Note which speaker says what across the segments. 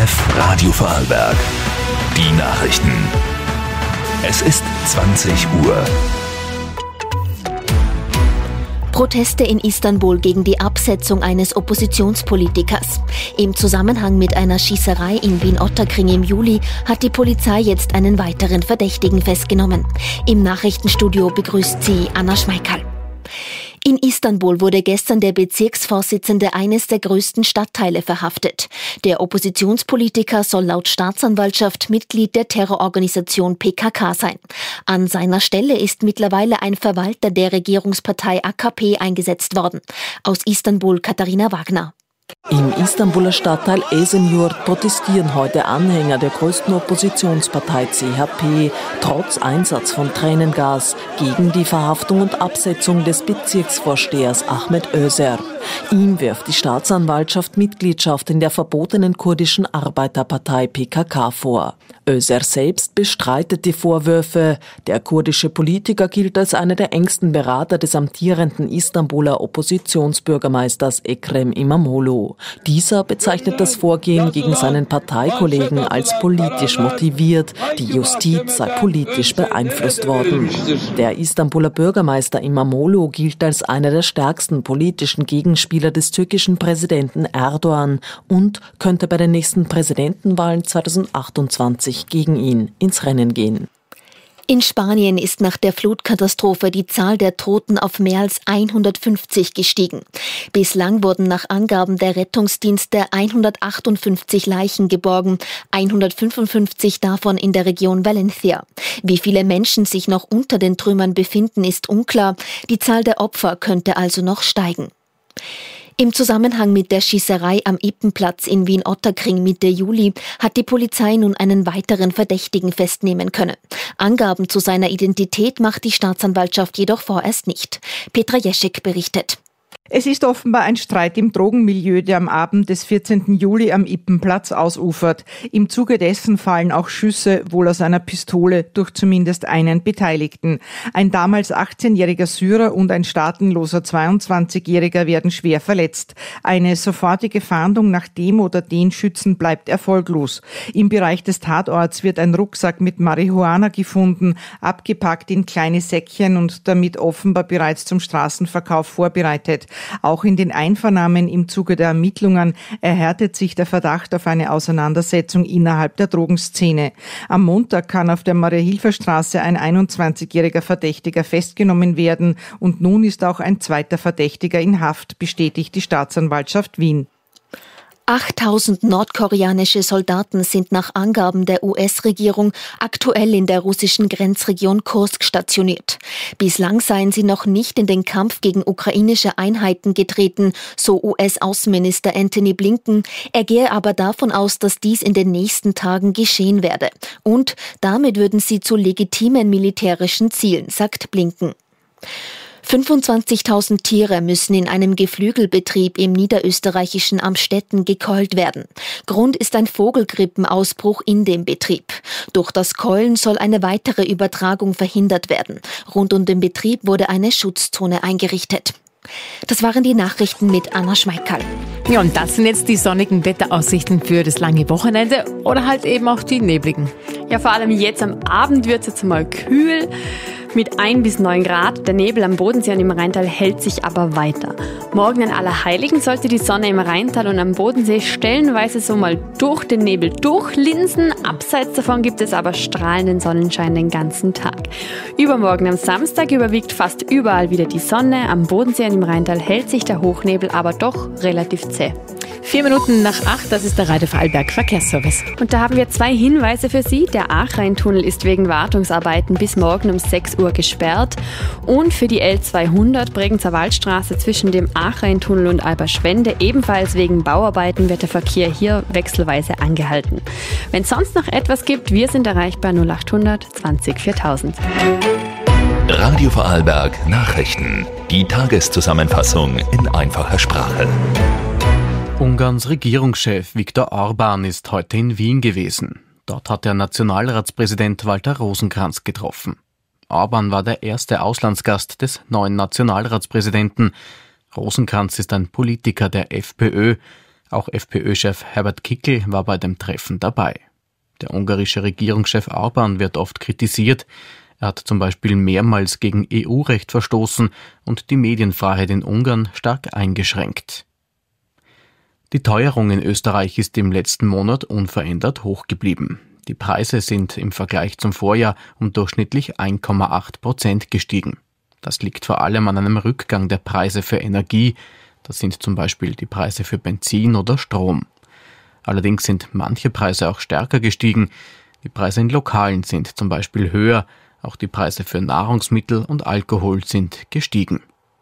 Speaker 1: ORF Radio Vorarlberg. Die Nachrichten. Es ist 20 Uhr.
Speaker 2: Proteste in Istanbul gegen die Absetzung eines Oppositionspolitikers. Im Zusammenhang mit einer Schießerei in Wien-Ottakring im Juli hat die Polizei jetzt einen weiteren Verdächtigen festgenommen. Im Nachrichtenstudio begrüßt sie Anna Schmeickerl. In Istanbul wurde gestern der Bezirksvorsitzende eines der größten Stadtteile verhaftet. Der Oppositionspolitiker soll laut Staatsanwaltschaft Mitglied der Terrororganisation PKK sein. An seiner Stelle ist mittlerweile ein Verwalter der Regierungspartei AKP eingesetzt worden. Aus Istanbul Katharina Wagner.
Speaker 3: Im Istanbuler Stadtteil Esenyurt protestieren heute Anhänger der größten Oppositionspartei CHP trotz Einsatz von Tränengas gegen die Verhaftung und Absetzung des Bezirksvorstehers Ahmet Özer. Ihm wirft die Staatsanwaltschaft Mitgliedschaft in der verbotenen kurdischen Arbeiterpartei PKK vor. Özer selbst bestreitet die Vorwürfe. Der kurdische Politiker gilt als einer der engsten Berater des amtierenden Istanbuler Oppositionsbürgermeisters Ekrem İmamoğlu. Dieser bezeichnet das Vorgehen gegen seinen Parteikollegen als politisch motiviert. Die Justiz sei politisch beeinflusst worden. Der Istanbuler Bürgermeister İmamoğlu gilt als einer der stärksten politischen Gegenspieler des türkischen Präsidenten Erdogan und könnte bei den nächsten Präsidentenwahlen 2028 gegen ihn ins Rennen gehen.
Speaker 2: In Spanien ist nach der Flutkatastrophe die Zahl der Toten auf mehr als 150 gestiegen. Bislang wurden nach Angaben der Rettungsdienste 158 Leichen geborgen, 155 davon in der Region Valencia. Wie viele Menschen sich noch unter den Trümmern befinden, ist unklar. Die Zahl der Opfer könnte also noch steigen. Im Zusammenhang mit der Schießerei am Ippenplatz in Wien-Ottakring Mitte Juli hat die Polizei nun einen weiteren Verdächtigen festnehmen können. Angaben zu seiner Identität macht die Staatsanwaltschaft jedoch vorerst nicht. Petra Jeschek berichtet.
Speaker 4: Es ist offenbar ein Streit im Drogenmilieu, der am Abend des 14. Juli am Ippenplatz ausufert. Im Zuge dessen fallen auch Schüsse, wohl aus einer Pistole, durch zumindest einen Beteiligten. Ein damals 18-jähriger Syrer und ein staatenloser 22-jähriger werden schwer verletzt. Eine sofortige Fahndung nach dem oder den Schützen bleibt erfolglos. Im Bereich des Tatorts wird ein Rucksack mit Marihuana gefunden, abgepackt in kleine Säckchen und damit offenbar bereits zum Straßenverkauf vorbereitet. Auch in den Einvernahmen im Zuge der Ermittlungen erhärtet sich der Verdacht auf eine Auseinandersetzung innerhalb der Drogenszene. Am Montag kann auf der Maria-Hilfer-Straße ein 21-jähriger Verdächtiger festgenommen werden und nun ist auch ein zweiter Verdächtiger in Haft, bestätigt die Staatsanwaltschaft Wien.
Speaker 2: 8000 nordkoreanische Soldaten sind nach Angaben der US-Regierung aktuell in der russischen Grenzregion Kursk stationiert. Bislang seien sie noch nicht in den Kampf gegen ukrainische Einheiten getreten, so US-Außenminister Antony Blinken. Er gehe aber davon aus, dass dies in den nächsten Tagen geschehen werde. Und damit würden sie zu legitimen militärischen Zielen, sagt Blinken. 25.000 Tiere müssen in einem Geflügelbetrieb im niederösterreichischen Amstetten gekeult werden. Grund ist ein Vogelgrippenausbruch in dem Betrieb. Durch das Keulen soll eine weitere Übertragung verhindert werden. Rund um den Betrieb wurde eine Schutzzone eingerichtet. Das waren die Nachrichten mit Anna Schmeickerl.
Speaker 5: Ja, und das sind jetzt die sonnigen Wetteraussichten für das lange Wochenende oder halt eben auch die nebligen. Ja, vor allem jetzt am Abend wird es jetzt mal kühl mit 1 bis 9 Grad. Der Nebel am Bodensee und im Rheintal hält sich aber weiter. Morgen an Allerheiligen sollte die Sonne im Rheintal und am Bodensee stellenweise so mal durch den Nebel durchlinsen. Abseits davon gibt es aber strahlenden Sonnenschein den ganzen Tag. Übermorgen am Samstag überwiegt fast überall wieder die Sonne. Am Bodensee und im Rheintal hält sich der Hochnebel aber doch relativ zäh.
Speaker 6: 4 Minuten nach 8, das ist der Radio Vorarlberg Verkehrsservice.
Speaker 5: Und da haben wir 2 Hinweise für Sie. Der Aachrheintunnel ist wegen Wartungsarbeiten bis morgen um 6 Uhr gesperrt. Und für die L200 Bregenzer Waldstraße zwischen dem Aachrheintunnel und Alberschwende ebenfalls wegen Bauarbeiten wird der Verkehr hier wechselweise angehalten. Wenn es sonst noch etwas gibt, wir sind erreichbar 0800 20 4000.
Speaker 1: Radio Vorarlberg Nachrichten. Die Tageszusammenfassung in einfacher Sprache.
Speaker 7: Ungarns Regierungschef Viktor Orbán ist heute in Wien gewesen. Dort hat er Nationalratspräsident Walter Rosenkranz getroffen. Orbán war der erste Auslandsgast des neuen Nationalratspräsidenten. Rosenkranz ist ein Politiker der FPÖ. Auch FPÖ-Chef Herbert Kickl war bei dem Treffen dabei. Der ungarische Regierungschef Orbán wird oft kritisiert. Er hat zum Beispiel mehrmals gegen EU-Recht verstoßen und die Medienfreiheit in Ungarn stark eingeschränkt. Die Teuerung in Österreich ist im letzten Monat unverändert hoch geblieben. Die Preise sind im Vergleich zum Vorjahr um durchschnittlich 1,8% gestiegen. Das liegt vor allem an einem Rückgang der Preise für Energie. Das sind zum Beispiel die Preise für Benzin oder Strom. Allerdings sind manche Preise auch stärker gestiegen. Die Preise in Lokalen sind zum Beispiel höher. Auch die Preise für Nahrungsmittel und Alkohol sind gestiegen.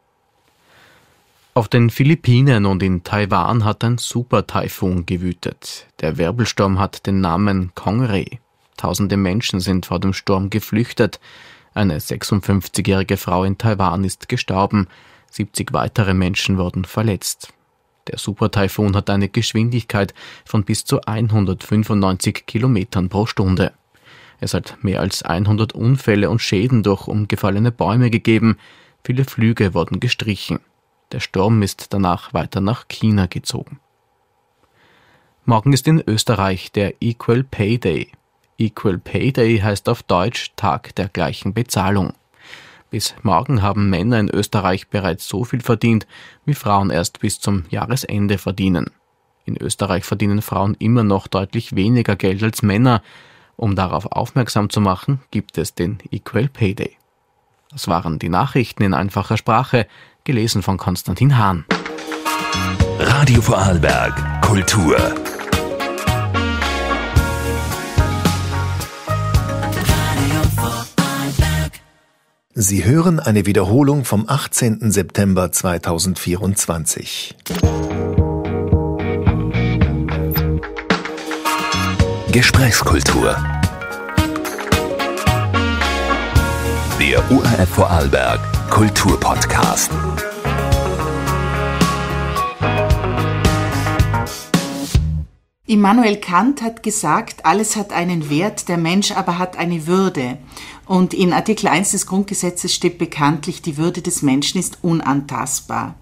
Speaker 7: Auf den Philippinen und in Taiwan hat ein Super-Taifun gewütet. Der Wirbelsturm hat den Namen Kongre. Tausende Menschen sind vor dem Sturm geflüchtet. Eine 56-jährige Frau in Taiwan ist gestorben. 70 weitere Menschen wurden verletzt. Der Super-Taifun hat eine Geschwindigkeit von bis zu 195 Kilometern pro Stunde. Es hat mehr als 100 Unfälle und Schäden durch umgefallene Bäume gegeben. Viele Flüge wurden gestrichen. Der Sturm ist danach weiter nach China gezogen. Morgen ist in Österreich der Equal Pay Day. Equal Pay Day heißt auf Deutsch Tag der gleichen Bezahlung. Bis morgen haben Männer in Österreich bereits so viel verdient, wie Frauen erst bis zum Jahresende verdienen. In Österreich verdienen Frauen immer noch deutlich weniger Geld als Männer. Um darauf aufmerksam zu machen, gibt es den Equal Pay Day. Das waren die Nachrichten in einfacher Sprache, gelesen von Konstantin Hahn.
Speaker 1: Radio Vorarlberg Kultur.
Speaker 8: Sie hören eine Wiederholung vom 18. September 2024.
Speaker 1: Gesprächskultur. Der ORF Vorarlberg Kulturpodcast.
Speaker 9: Immanuel Kant hat gesagt, alles hat einen Wert, der Mensch aber hat eine Würde. Und in Artikel 1 des Grundgesetzes steht bekanntlich, die Würde des Menschen ist unantastbar.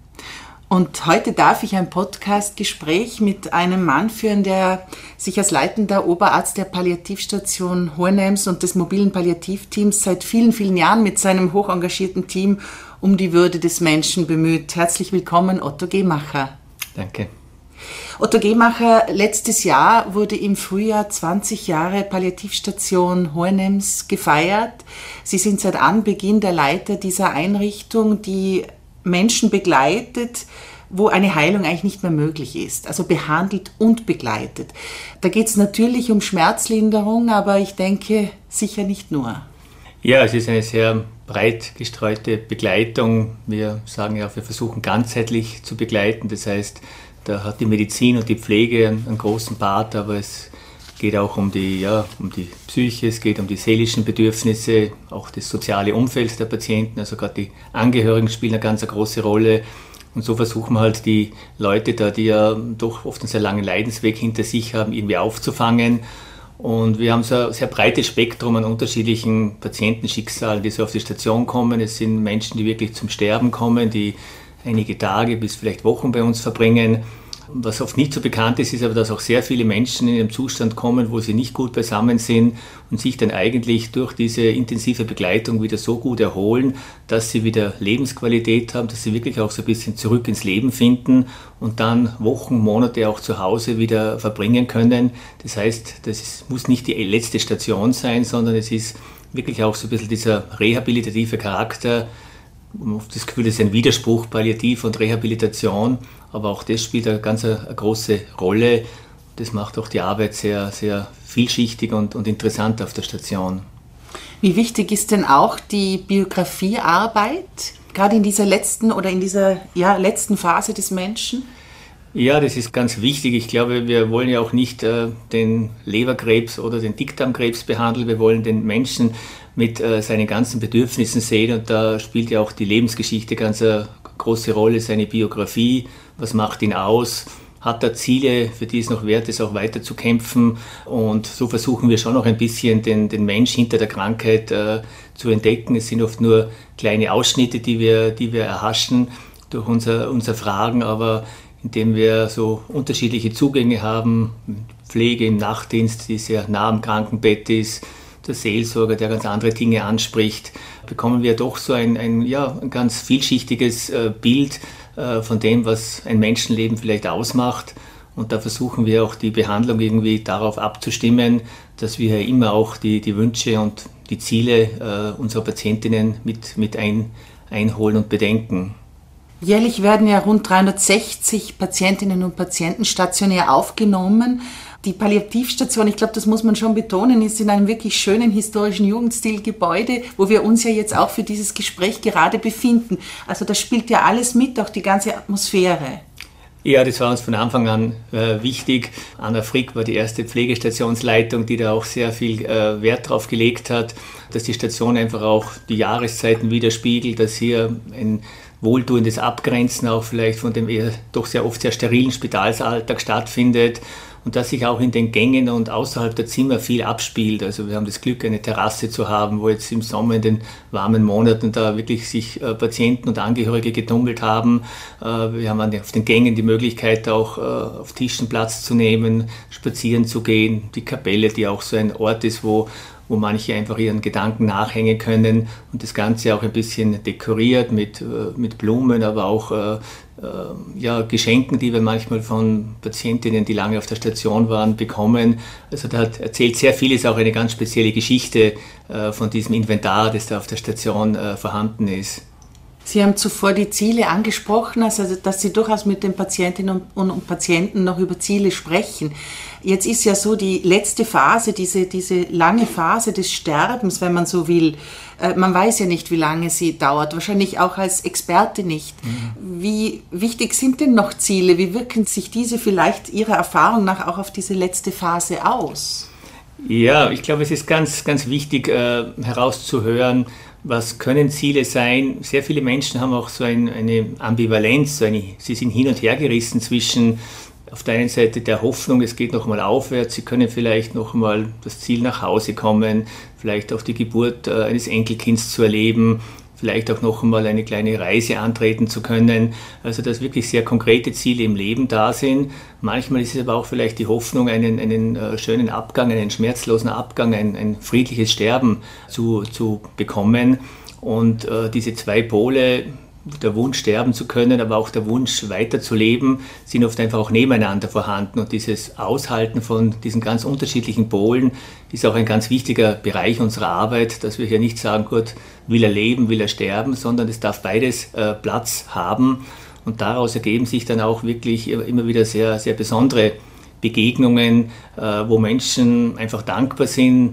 Speaker 9: Und heute darf ich ein Podcast-Gespräch mit einem Mann führen, der sich als leitender Oberarzt der Palliativstation Hohenems und des mobilen Palliativteams seit vielen, vielen Jahren mit seinem hochengagierten Team um die Würde des Menschen bemüht. Herzlich willkommen, Otto Gehmacher.
Speaker 10: Danke.
Speaker 9: Otto Gehmacher, letztes Jahr wurde im Frühjahr 20 Jahre Palliativstation Hohenems gefeiert. Sie sind seit Anbeginn der Leiter dieser Einrichtung, die Menschen begleitet, wo eine Heilung eigentlich nicht mehr möglich ist, also behandelt und begleitet. Da geht es natürlich um Schmerzlinderung, aber ich denke sicher nicht nur.
Speaker 10: Ja, es ist eine sehr breit gestreute Begleitung. Wir sagen ja, wir versuchen ganzheitlich zu begleiten, das heißt, da hat die Medizin und die Pflege einen großen Part, aber es geht auch um die Psyche, es geht um die seelischen Bedürfnisse, auch das soziale Umfeld der Patienten, also gerade die Angehörigen spielen eine ganz große Rolle. Und so versuchen wir halt die Leute da, die ja doch oft einen sehr langen Leidensweg hinter sich haben, irgendwie aufzufangen. Und wir haben so ein sehr breites Spektrum an unterschiedlichen Patientenschicksalen, die so auf die Station kommen. Es sind Menschen, die wirklich zum Sterben kommen, die einige Tage bis vielleicht Wochen bei uns verbringen. Was oft nicht so bekannt ist, ist aber, dass auch sehr viele Menschen in einem Zustand kommen, wo sie nicht gut beisammen sind und sich dann eigentlich durch diese intensive Begleitung wieder so gut erholen, dass sie wieder Lebensqualität haben, dass sie wirklich auch so ein bisschen zurück ins Leben finden und dann Wochen, Monate auch zu Hause wieder verbringen können. Das heißt, muss nicht die letzte Station sein, sondern es ist wirklich auch so ein bisschen dieser rehabilitative Charakter. Man hat das Gefühl, das ist ein Widerspruch, Palliativ und Rehabilitation, aber auch das spielt eine ganz große Rolle. Das macht auch die Arbeit sehr, sehr vielschichtig und interessant auf der Station.
Speaker 9: Wie wichtig ist denn auch die Biografiearbeit, gerade in dieser letzten letzten Phase des Menschen?
Speaker 10: Ja, das ist ganz wichtig. Ich glaube, wir wollen ja auch nicht den Leberkrebs oder den Dickdarmkrebs behandeln. Wir wollen den Menschen mit seinen ganzen Bedürfnissen sehen und da spielt ja auch die Lebensgeschichte ganz eine große Rolle, seine Biografie, was macht ihn aus, hat er Ziele, für die es noch wert ist, auch weiter zu kämpfen und so versuchen wir schon noch ein bisschen den Mensch hinter der Krankheit zu entdecken. Es sind oft nur kleine Ausschnitte, die wir erhaschen durch unser Fragen, aber indem wir so unterschiedliche Zugänge haben, Pflege im Nachtdienst, die sehr nah am Krankenbett ist, der Seelsorger, der ganz andere Dinge anspricht, bekommen wir doch so ein ganz vielschichtiges Bild von dem, was ein Menschenleben vielleicht ausmacht. Und da versuchen wir auch die Behandlung irgendwie darauf abzustimmen, dass wir immer auch die Wünsche und die Ziele unserer Patientinnen mit einholen und bedenken.
Speaker 9: Jährlich werden ja rund 360 Patientinnen und Patienten stationär aufgenommen. Die Palliativstation, ich glaube, das muss man schon betonen, ist in einem wirklich schönen historischen Jugendstilgebäude, wo wir uns ja jetzt auch für dieses Gespräch gerade befinden. Also das spielt ja alles mit, auch die ganze Atmosphäre.
Speaker 10: Ja, das war uns von Anfang an wichtig. Anna Frick war die erste Pflegestationsleitung, die da auch sehr viel Wert drauf gelegt hat, dass die Station einfach auch die Jahreszeiten widerspiegelt, dass hier ein wohltuendes Abgrenzen auch vielleicht von dem eher doch sehr oft sehr sterilen Spitalsalltag stattfindet und dass sich auch in den Gängen und außerhalb der Zimmer viel abspielt. Also wir haben das Glück, eine Terrasse zu haben, wo jetzt im Sommer in den warmen Monaten da wirklich sich Patienten und Angehörige getummelt haben. Wir haben auf den Gängen die Möglichkeit auch auf Tischen Platz zu nehmen, spazieren zu gehen. Die Kapelle, die auch so ein Ort ist, wo manche einfach ihren Gedanken nachhängen können und das Ganze auch ein bisschen dekoriert mit Blumen, aber auch Geschenken, die wir manchmal von Patientinnen, die lange auf der Station waren, bekommen. Also da erzählt sehr vieles auch eine ganz spezielle Geschichte von diesem Inventar, das da auf der Station vorhanden ist.
Speaker 9: Sie haben zuvor die Ziele angesprochen, also dass Sie durchaus mit den Patientinnen und Patienten noch über Ziele sprechen. Jetzt ist ja so die letzte Phase, diese lange Phase des Sterbens, wenn man so will. Man weiß ja nicht, wie lange sie dauert, wahrscheinlich auch als Experte nicht. Wie wichtig sind denn noch Ziele? Wie wirken sich diese vielleicht Ihrer Erfahrung nach auch auf diese letzte Phase aus?
Speaker 10: Ja, ich glaube, es ist ganz, ganz wichtig herauszuhören, was können Ziele sein. Sehr viele Menschen haben auch so eine Ambivalenz, sie sind hin und her gerissen zwischen auf der einen Seite der Hoffnung, es geht noch mal aufwärts, sie können vielleicht noch mal das Ziel nach Hause kommen, vielleicht auch die Geburt eines Enkelkinds zu erleben, vielleicht auch noch einmal eine kleine Reise antreten zu können. Also dass wirklich sehr konkrete Ziele im Leben da sind. Manchmal ist es aber auch vielleicht die Hoffnung, einen schönen Abgang, einen schmerzlosen Abgang, ein friedliches Sterben zu bekommen. Und diese zwei Pole, der Wunsch, sterben zu können, aber auch der Wunsch, weiterzuleben, sind oft einfach auch nebeneinander vorhanden. Und dieses Aushalten von diesen ganz unterschiedlichen Polen ist auch ein ganz wichtiger Bereich unserer Arbeit, dass wir hier nicht sagen, gut, will er leben, will er sterben, sondern es darf beides Platz haben. Und daraus ergeben sich dann auch wirklich immer wieder sehr, sehr besondere Begegnungen, wo Menschen einfach dankbar sind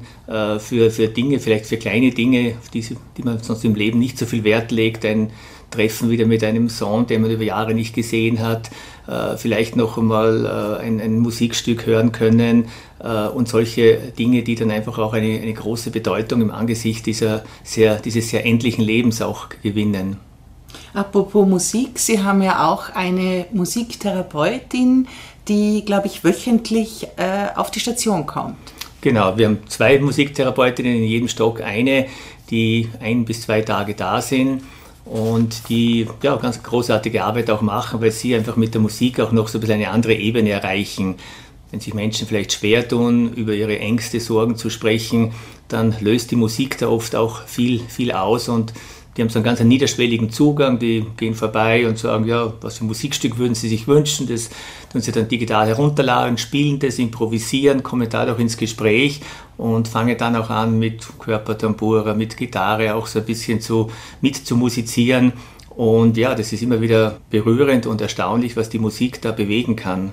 Speaker 10: für Dinge, vielleicht für kleine Dinge, auf die man sonst im Leben nicht so viel Wert legt. Ein Treffen wieder mit einem Sohn, den man über Jahre nicht gesehen hat, vielleicht noch einmal ein Musikstück hören können und solche Dinge, die dann einfach auch eine große Bedeutung im Angesicht dieses sehr endlichen Lebens auch gewinnen.
Speaker 9: Apropos Musik, Sie haben ja auch eine Musiktherapeutin, die, glaube ich, wöchentlich auf die Station kommt.
Speaker 10: Genau, wir haben 2 Musiktherapeutinnen in jedem Stock, eine, die 1 bis 2 Tage da sind und die ganz großartige Arbeit auch machen, weil sie einfach mit der Musik auch noch so ein bisschen eine andere Ebene erreichen. Wenn sich Menschen vielleicht schwer tun, über ihre Ängste, Sorgen zu sprechen, dann löst die Musik da oft auch viel, viel aus und die haben so einen ganz niederschwelligen Zugang, die gehen vorbei und sagen, ja, was für ein Musikstück würden sie sich wünschen, das tun sie dann digital herunterladen, spielen das, improvisieren, kommen dadurch ins Gespräch und fangen dann auch an mit Körpertambura, mit Gitarre auch so ein bisschen mit zu musizieren und ja, das ist immer wieder berührend und erstaunlich, was die Musik da bewegen kann.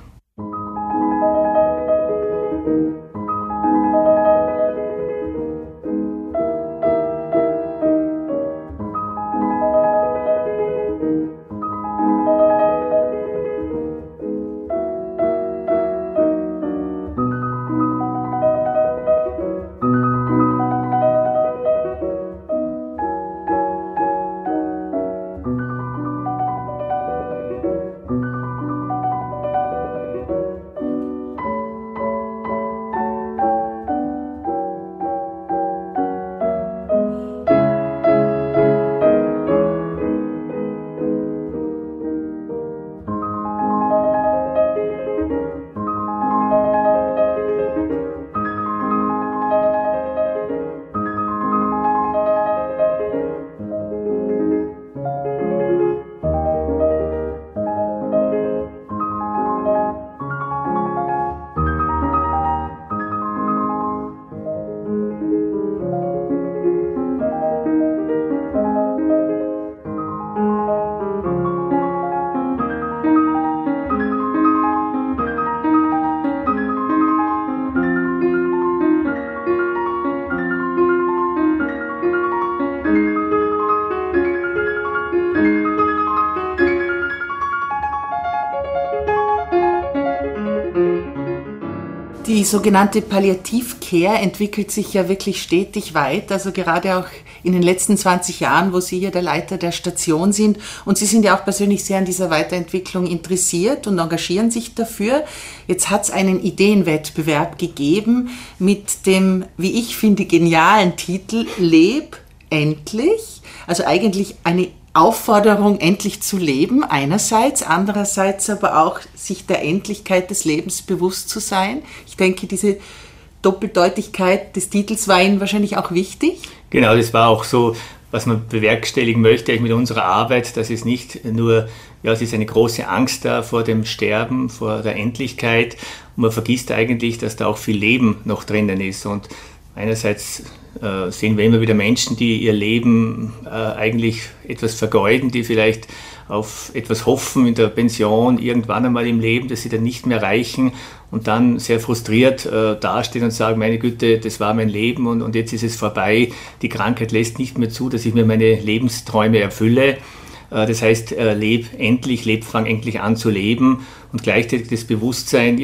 Speaker 9: Die sogenannte Palliativ-Care entwickelt sich ja wirklich stetig weit, also gerade auch in den letzten 20 Jahren, wo Sie hier der Leiter der Station sind. Und Sie sind ja auch persönlich sehr an dieser Weiterentwicklung interessiert und engagieren sich dafür. Jetzt hat es einen Ideenwettbewerb gegeben mit dem, wie ich finde, genialen Titel Leb endlich. Also eigentlich eine Aufforderung, endlich zu leben einerseits, andererseits aber auch sich der Endlichkeit des Lebens bewusst zu sein. Ich denke, diese Doppeldeutigkeit des Titels war Ihnen wahrscheinlich auch wichtig.
Speaker 10: Genau, das war auch so, was man bewerkstelligen möchte mit unserer Arbeit, dass es nicht nur, es ist eine große Angst da vor dem Sterben, vor der Endlichkeit und man vergisst eigentlich, dass da auch viel Leben noch drinnen ist und einerseits sehen wir immer wieder Menschen, die ihr Leben eigentlich etwas vergeuden, die vielleicht auf etwas hoffen in der Pension, irgendwann einmal im Leben, dass sie dann nicht mehr erreichen und dann sehr frustriert dastehen und sagen, meine Güte, das war mein Leben und jetzt ist es vorbei. Die Krankheit lässt nicht mehr zu, dass ich mir meine Lebensträume erfülle. Das heißt, fang endlich an zu leben und gleichzeitig das Bewusstsein,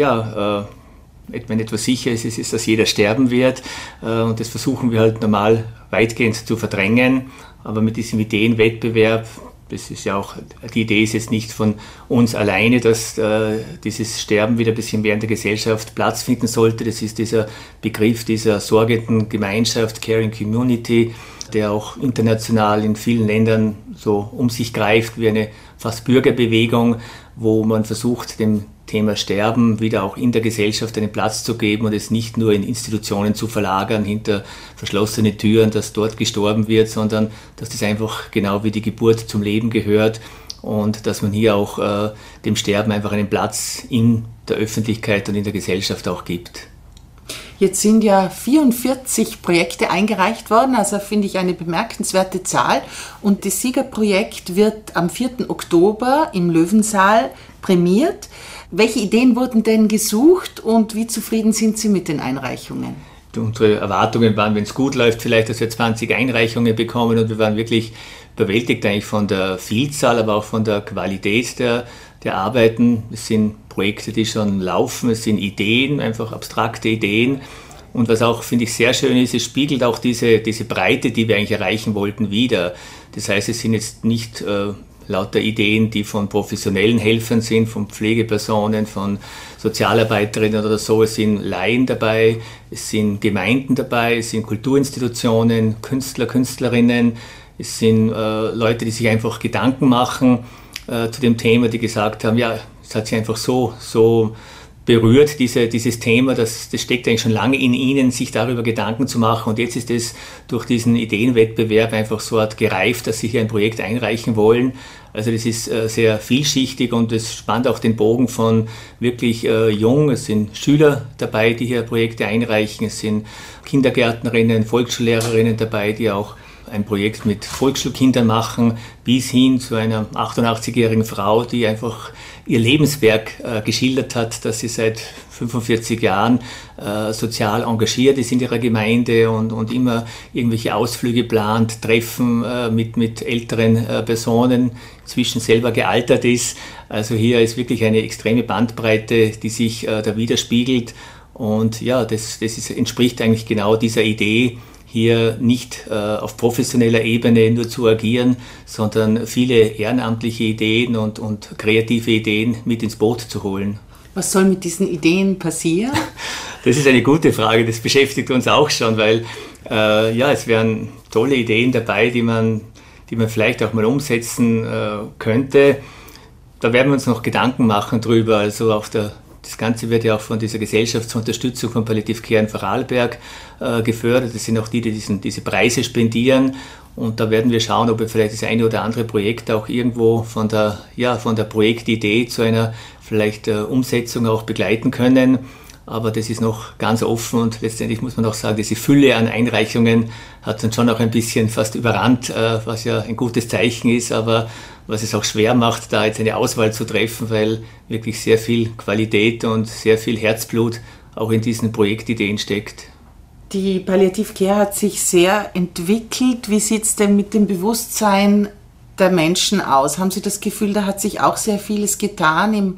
Speaker 10: wenn etwas sicher ist, ist, dass jeder sterben wird und das versuchen wir halt normal weitgehend zu verdrängen, aber mit diesem Ideenwettbewerb, das ist ja auch, die Idee ist jetzt nicht von uns alleine, dass dieses Sterben wieder ein bisschen mehr in der Gesellschaft Platz finden sollte, das ist dieser Begriff dieser sorgenden Gemeinschaft, Caring Community, der auch international in vielen Ländern so um sich greift wie eine fast Bürgerbewegung, wo man versucht, dem Thema Sterben wieder auch in der Gesellschaft einen Platz zu geben und es nicht nur in Institutionen zu verlagern, hinter verschlossene Türen, dass dort gestorben wird, sondern dass das einfach genau wie die Geburt zum Leben gehört und dass man hier auch dem Sterben einfach einen Platz in der Öffentlichkeit und in der Gesellschaft auch gibt.
Speaker 9: Jetzt sind ja 44 Projekte eingereicht worden, also finde ich eine bemerkenswerte Zahl. Und das Siegerprojekt wird am 4. Oktober im Löwensaal prämiert. Welche Ideen wurden denn gesucht und wie zufrieden sind Sie mit den Einreichungen?
Speaker 10: Unsere Erwartungen waren, wenn es gut läuft, vielleicht, dass wir 20 Einreichungen bekommen und wir waren wirklich überwältigt eigentlich von der Vielzahl, aber auch von der Qualität der Arbeiten. Es sind Projekte, die schon laufen, es sind Ideen, einfach abstrakte Ideen. Und was auch, finde ich, sehr schön ist, es spiegelt auch diese Breite, die wir eigentlich erreichen wollten, wider. Das heißt, es sind jetzt nicht lauter Ideen, die von professionellen Helfern sind, von Pflegepersonen, von Sozialarbeiterinnen oder so. Es sind Laien dabei, es sind Gemeinden dabei, es sind Kulturinstitutionen, Künstler, Künstlerinnen, es sind Leute, die sich einfach Gedanken machen zu dem Thema, die gesagt haben, es hat sich einfach so berührt, dieses Thema, das steckt eigentlich schon lange in ihnen, sich darüber Gedanken zu machen und jetzt ist es durch diesen Ideenwettbewerb einfach so gereift, dass sie hier ein Projekt einreichen wollen. Also das ist sehr vielschichtig und es spannt auch den Bogen von wirklich jung, es sind Schüler dabei, die hier Projekte einreichen, es sind Kindergärtnerinnen, Volksschullehrerinnen dabei, die auch ein Projekt mit Volksschulkindern machen, bis hin zu einer 88-jährigen Frau, die einfach ihr Lebenswerk geschildert hat, dass sie seit 45 Jahren sozial engagiert ist in ihrer Gemeinde und immer irgendwelche Ausflüge plant, Treffen mit älteren Personen, inzwischen selber gealtert ist. Also hier ist wirklich eine extreme Bandbreite, die sich da widerspiegelt und das entspricht eigentlich genau dieser Idee, hier nicht auf professioneller Ebene nur zu agieren, sondern viele ehrenamtliche Ideen und kreative Ideen mit ins Boot zu holen.
Speaker 9: Was soll mit diesen Ideen passieren?
Speaker 10: Das ist eine gute Frage, das beschäftigt uns auch schon, weil es wären tolle Ideen dabei, die man vielleicht auch mal umsetzen könnte. Da werden wir uns noch Gedanken machen drüber, also auch das Ganze wird ja auch von dieser Gesellschaft zur Unterstützung von Palliativ Care in Vorarlberg gefördert. Das sind auch die diese Preise spendieren. Und da werden wir schauen, ob wir vielleicht das eine oder andere Projekt auch irgendwo von der Projektidee zu einer vielleicht Umsetzung auch begleiten können. Aber das ist noch ganz offen und letztendlich muss man auch sagen, diese Fülle an Einreichungen hat dann schon auch ein bisschen fast überrannt, was ja ein gutes Zeichen ist, aber was es auch schwer macht, da jetzt eine Auswahl zu treffen, weil wirklich sehr viel Qualität und sehr viel Herzblut auch in diesen Projektideen steckt.
Speaker 9: Die Palliativ Care hat sich sehr entwickelt. Wie sieht es denn mit dem Bewusstsein der Menschen aus? Haben Sie das Gefühl, da hat sich auch sehr vieles getan im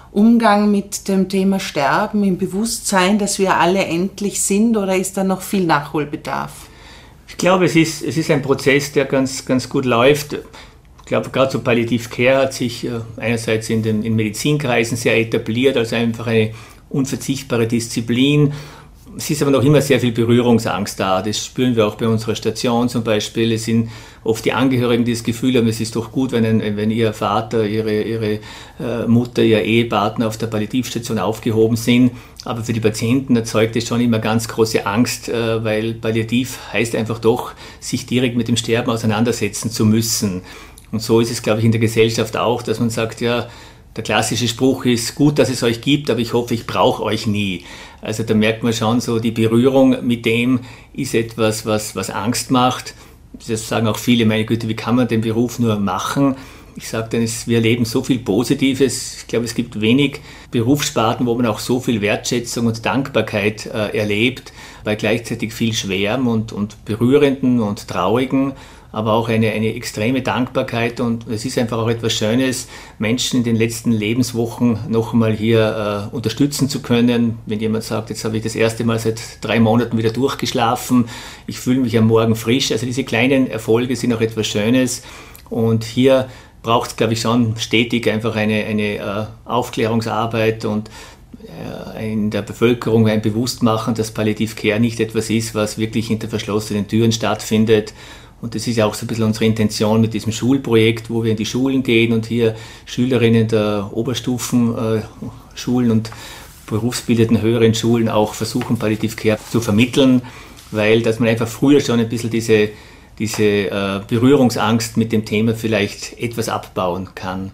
Speaker 9: Umgang mit dem Thema Sterben, im Bewusstsein, dass wir alle endlich sind, oder ist da noch viel Nachholbedarf?
Speaker 10: Ich glaube, es ist ein Prozess, der ganz gut läuft. Ich glaube, gerade so Palliative Care hat sich einerseits in Medizinkreisen sehr etabliert, als einfach eine unverzichtbare Disziplin. Es ist aber noch immer sehr viel Berührungsangst da. Das spüren wir auch bei unserer Station zum Beispiel. Es sind oft die Angehörigen, die das Gefühl haben, es ist doch gut, wenn ihr Vater, ihre Mutter, ihr Ehepartner auf der Palliativstation aufgehoben sind. Aber für die Patienten erzeugt es schon immer ganz große Angst, weil Palliativ heißt einfach doch, sich direkt mit dem Sterben auseinandersetzen zu müssen. Und so ist es, glaube ich, in der Gesellschaft auch, dass man sagt, ja, der klassische Spruch ist, gut, dass es euch gibt, aber ich hoffe, ich brauche euch nie. Also da merkt man schon so, die Berührung mit dem ist etwas, was Angst macht. Das sagen auch viele, meine Güte, wie kann man den Beruf nur machen? Ich sage dann, wir erleben so viel Positives. Ich glaube, es gibt wenig Berufssparten, wo man auch so viel Wertschätzung und Dankbarkeit erlebt, bei gleichzeitig viel Schwerem und Berührenden und Traurigen, aber auch eine extreme Dankbarkeit, und es ist einfach auch etwas Schönes, Menschen in den letzten Lebenswochen noch einmal hier unterstützen zu können. Wenn jemand sagt, jetzt habe ich das erste Mal seit 3 Monaten wieder durchgeschlafen, ich fühle mich am Morgen frisch. Also diese kleinen Erfolge sind auch etwas Schönes, und hier braucht es, glaube ich, schon stetig einfach eine Aufklärungsarbeit und in der Bevölkerung ein Bewusstmachen, dass Palliative Care nicht etwas ist, was wirklich hinter verschlossenen Türen stattfindet. Und das ist ja auch so ein bisschen unsere Intention mit diesem Schulprojekt, wo wir in die Schulen gehen und hier Schülerinnen der Oberstufenschulen und berufsbildenden höheren Schulen auch versuchen, Palliative Care zu vermitteln, weil dass man einfach früher schon ein bisschen diese Berührungsangst mit dem Thema vielleicht etwas abbauen kann.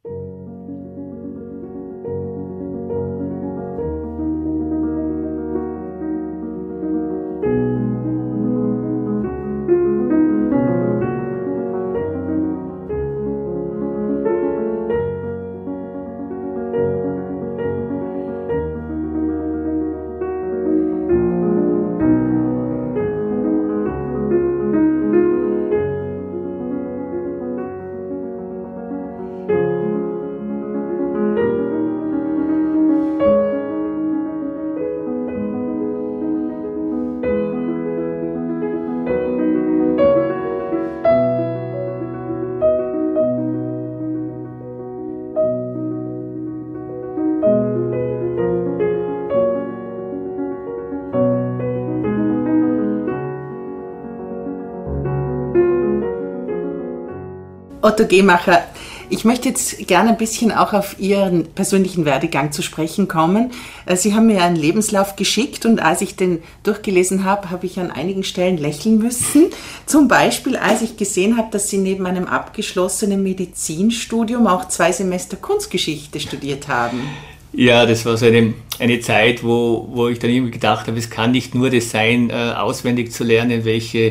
Speaker 9: Otto Gehmacher, ich möchte jetzt gerne ein bisschen auch auf Ihren persönlichen Werdegang zu sprechen kommen. Sie haben mir einen Lebenslauf geschickt, und als ich den durchgelesen habe, habe ich an einigen Stellen lächeln müssen. Zum Beispiel, als ich gesehen habe, dass Sie neben einem abgeschlossenen Medizinstudium auch 2 Semester Kunstgeschichte studiert haben.
Speaker 10: Ja, das war so eine Zeit, wo ich dann irgendwie gedacht habe, es kann nicht nur das sein, auswendig zu lernen, welche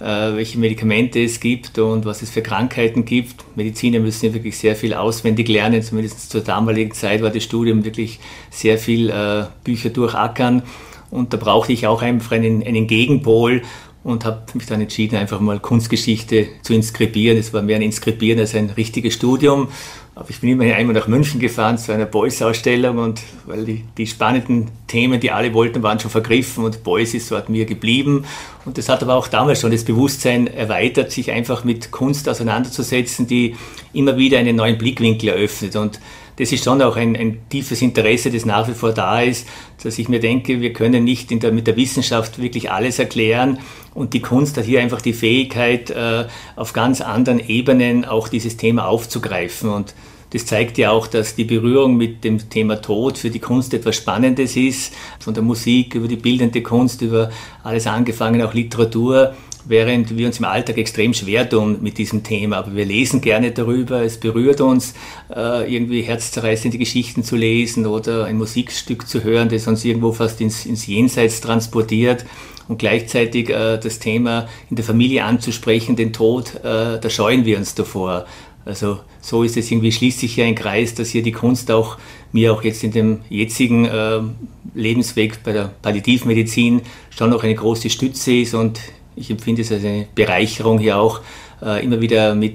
Speaker 10: Medikamente es gibt und was es für Krankheiten gibt. Mediziner müssen ja wirklich sehr viel auswendig lernen, zumindest zur damaligen Zeit war das Studium wirklich sehr viel Bücher durchackern, und da brauchte ich auch einfach einen Gegenpol und habe mich dann entschieden, einfach mal Kunstgeschichte zu inskribieren. Es war mehr ein Inskribieren als ein richtiges Studium. Aber ich bin immerhin einmal nach München gefahren zu einer Beuys-Ausstellung, und weil die spannenden Themen, die alle wollten, waren schon vergriffen, und Beuys ist dort mir geblieben. Und das hat aber auch damals schon das Bewusstsein erweitert, sich einfach mit Kunst auseinanderzusetzen, die immer wieder einen neuen Blickwinkel eröffnet. Und das ist schon auch ein tiefes Interesse, das nach wie vor da ist, dass ich mir denke, wir können nicht mit der Wissenschaft wirklich alles erklären, und die Kunst hat hier einfach die Fähigkeit, auf ganz anderen Ebenen auch dieses Thema aufzugreifen, und das zeigt ja auch, dass die Berührung mit dem Thema Tod für die Kunst etwas Spannendes ist, von der Musik über die bildende Kunst, über alles angefangen, auch Literatur, während wir uns im Alltag extrem schwer tun mit diesem Thema. Aber wir lesen gerne darüber, es berührt uns, irgendwie herzzerreißende Geschichten zu lesen oder ein Musikstück zu hören, das uns irgendwo fast ins Jenseits transportiert. Und gleichzeitig das Thema in der Familie anzusprechen, den Tod, da scheuen wir uns davor. Also so ist es irgendwie, schließt sich hier ein Kreis, dass hier die Kunst auch mir auch jetzt in dem jetzigen Lebensweg bei der Palliativmedizin schon noch eine große Stütze ist, und ich empfinde es als eine Bereicherung, hier auch immer wieder mit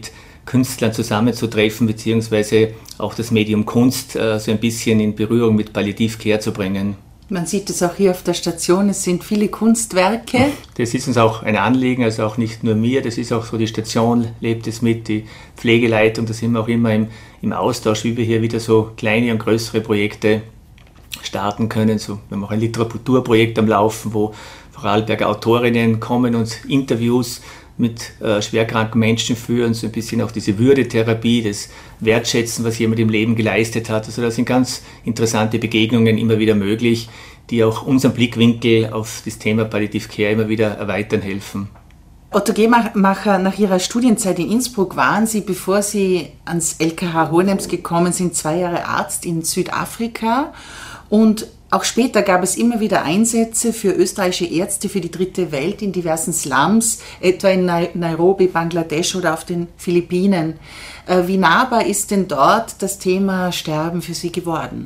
Speaker 10: Künstlern zusammenzutreffen, beziehungsweise auch das Medium Kunst so ein bisschen in Berührung mit Palliative Care zu bringen.
Speaker 9: Man sieht es auch hier auf der Station, es sind viele Kunstwerke.
Speaker 10: Das ist uns auch ein Anliegen, also auch nicht nur mir, das ist auch so, die Station lebt es mit, die Pflegeleitung, da sind wir auch immer im Austausch, wie wir hier wieder so kleine und größere Projekte starten können. So, wir haben auch ein Literaturprojekt am Laufen, wo Vorarlberger Autorinnen kommen und Interviews mit schwerkranken Menschen führen, so ein bisschen auch diese Würdetherapie, das Wertschätzen, was jemand im Leben geleistet hat. Also da sind ganz interessante Begegnungen immer wieder möglich, die auch unseren Blickwinkel auf das Thema Palliative Care immer wieder erweitern helfen.
Speaker 9: Otto Gehmacher, nach Ihrer Studienzeit in Innsbruck waren Sie, bevor Sie ans LKH Hohenems gekommen sind, 2 Jahre Arzt in Südafrika, und auch später gab es immer wieder Einsätze für österreichische Ärzte für die dritte Welt in diversen Slums, etwa in Nairobi, Bangladesch oder auf den Philippinen. Wie nahbar ist denn dort das Thema Sterben für Sie geworden?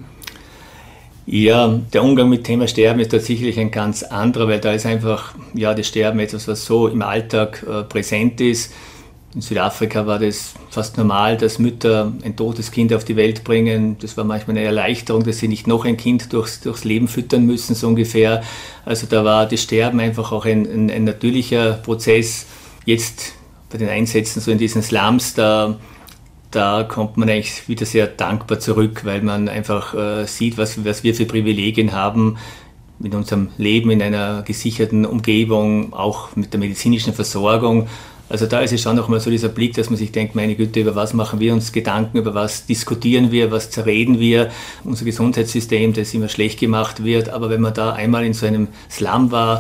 Speaker 10: Ja, der Umgang mit Thema Sterben ist tatsächlich ein ganz anderer, weil da ist einfach das Sterben etwas, was so im Alltag präsent ist. In Südafrika war das fast normal, dass Mütter ein totes Kind auf die Welt bringen. Das war manchmal eine Erleichterung, dass sie nicht noch ein Kind durchs Leben füttern müssen, so ungefähr. Also da war das Sterben einfach auch ein natürlicher Prozess. Jetzt bei den Einsätzen so in diesen Slums, da kommt man eigentlich wieder sehr dankbar zurück, weil man einfach sieht, was wir für Privilegien haben mit unserem Leben in einer gesicherten Umgebung, auch mit der medizinischen Versorgung. Also da ist es schon nochmal so dieser Blick, dass man sich denkt, meine Güte, über was machen wir uns Gedanken, über was diskutieren wir, was zerreden wir. Unser Gesundheitssystem, das immer schlecht gemacht wird, aber wenn man da einmal in so einem Slum war,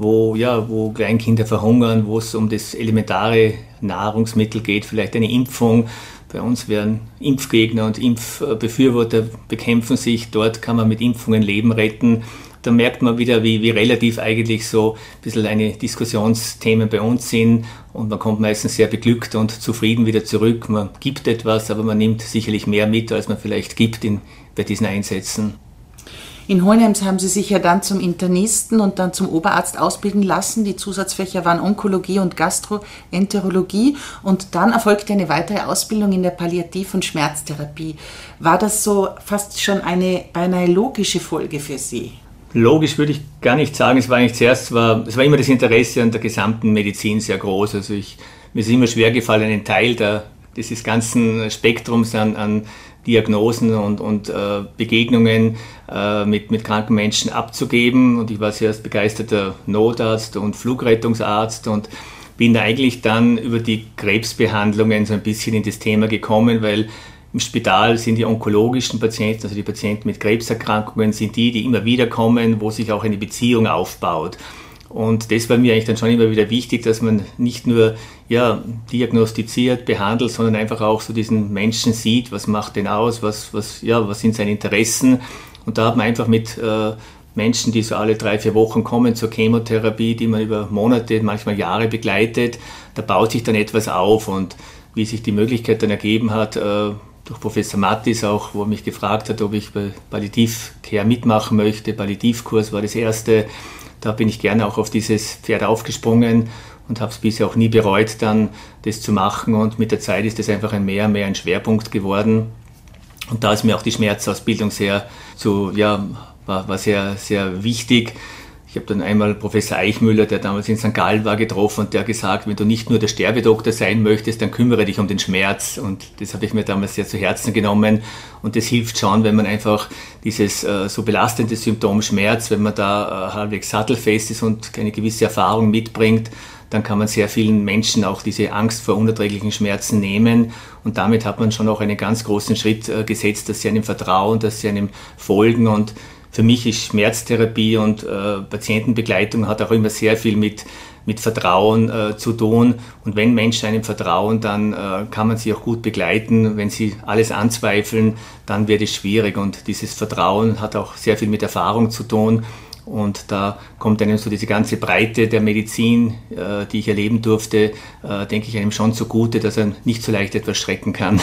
Speaker 10: wo Kleinkinder verhungern, wo es um das elementare Nahrungsmittel geht, vielleicht eine Impfung. Bei uns werden Impfgegner und Impfbefürworter bekämpfen sich, dort kann man mit Impfungen Leben retten. Da merkt man wieder, wie relativ eigentlich so ein bisschen eine Diskussionsthemen bei uns sind, und man kommt meistens sehr beglückt und zufrieden wieder zurück. Man gibt etwas, aber man nimmt sicherlich mehr mit, als man vielleicht gibt bei diesen Einsätzen.
Speaker 9: In Hohenems haben Sie sich ja dann zum Internisten und dann zum Oberarzt ausbilden lassen. Die Zusatzfächer waren Onkologie und Gastroenterologie, und dann erfolgte eine weitere Ausbildung in der Palliativ- und Schmerztherapie. War das so fast schon eine beinahe logische Folge für Sie?
Speaker 10: Logisch würde ich gar nicht sagen. Es war immer das Interesse an der gesamten Medizin sehr groß. Also mir ist immer schwer gefallen, einen Teil dieses ganzen Spektrums an Diagnosen und Begegnungen mit kranken Menschen abzugeben. Und ich war zuerst begeisterter Notarzt und Flugrettungsarzt und bin da eigentlich dann über die Krebsbehandlungen so ein bisschen in das Thema gekommen, weil im Spital sind die onkologischen Patienten, also die Patienten mit Krebserkrankungen, sind die immer wieder kommen, wo sich auch eine Beziehung aufbaut. Und das war mir eigentlich dann schon immer wieder wichtig, dass man nicht nur diagnostiziert, behandelt, sondern einfach auch so diesen Menschen sieht, was macht den aus, was sind seine Interessen. Und da hat man einfach mit Menschen, die so alle 3-4 Wochen kommen zur Chemotherapie, die man über Monate, manchmal Jahre begleitet, da baut sich dann etwas auf. Und wie sich die Möglichkeit dann ergeben hat, durch Professor Mattis auch, wo er mich gefragt hat, ob ich bei Palliative Care mitmachen möchte. Palliativkurs war das erste. Da bin ich gerne auch auf dieses Pferd aufgesprungen und habe es bisher auch nie bereut, dann das zu machen. Und mit der Zeit ist das einfach mehr und mehr ein Schwerpunkt geworden. Und da ist mir auch die Schmerzausbildung war sehr, sehr wichtig. Ich habe dann einmal Professor Eichmüller, der damals in St. Gallen war, getroffen, und der hat gesagt, wenn du nicht nur der Sterbedoktor sein möchtest, dann kümmere dich um den Schmerz. Und das habe ich mir damals sehr zu Herzen genommen. Und das hilft schon, wenn man einfach dieses so belastende Symptom Schmerz, wenn man da halbwegs sattelfest ist und eine gewisse Erfahrung mitbringt, dann kann man sehr vielen Menschen auch diese Angst vor unerträglichen Schmerzen nehmen. Und damit hat man schon auch einen ganz großen Schritt gesetzt, dass sie einem vertrauen, dass sie einem folgen. Und für mich ist Schmerztherapie und Patientenbegleitung hat auch immer sehr viel mit Vertrauen zu tun. Und wenn Menschen einem vertrauen, dann kann man sie auch gut begleiten. Wenn sie alles anzweifeln, dann wird es schwierig. Und dieses Vertrauen hat auch sehr viel mit Erfahrung zu tun. Und da kommt einem so diese ganze Breite der Medizin, die ich erleben durfte, denke ich einem schon zugute, dass er nicht so leicht etwas schrecken kann.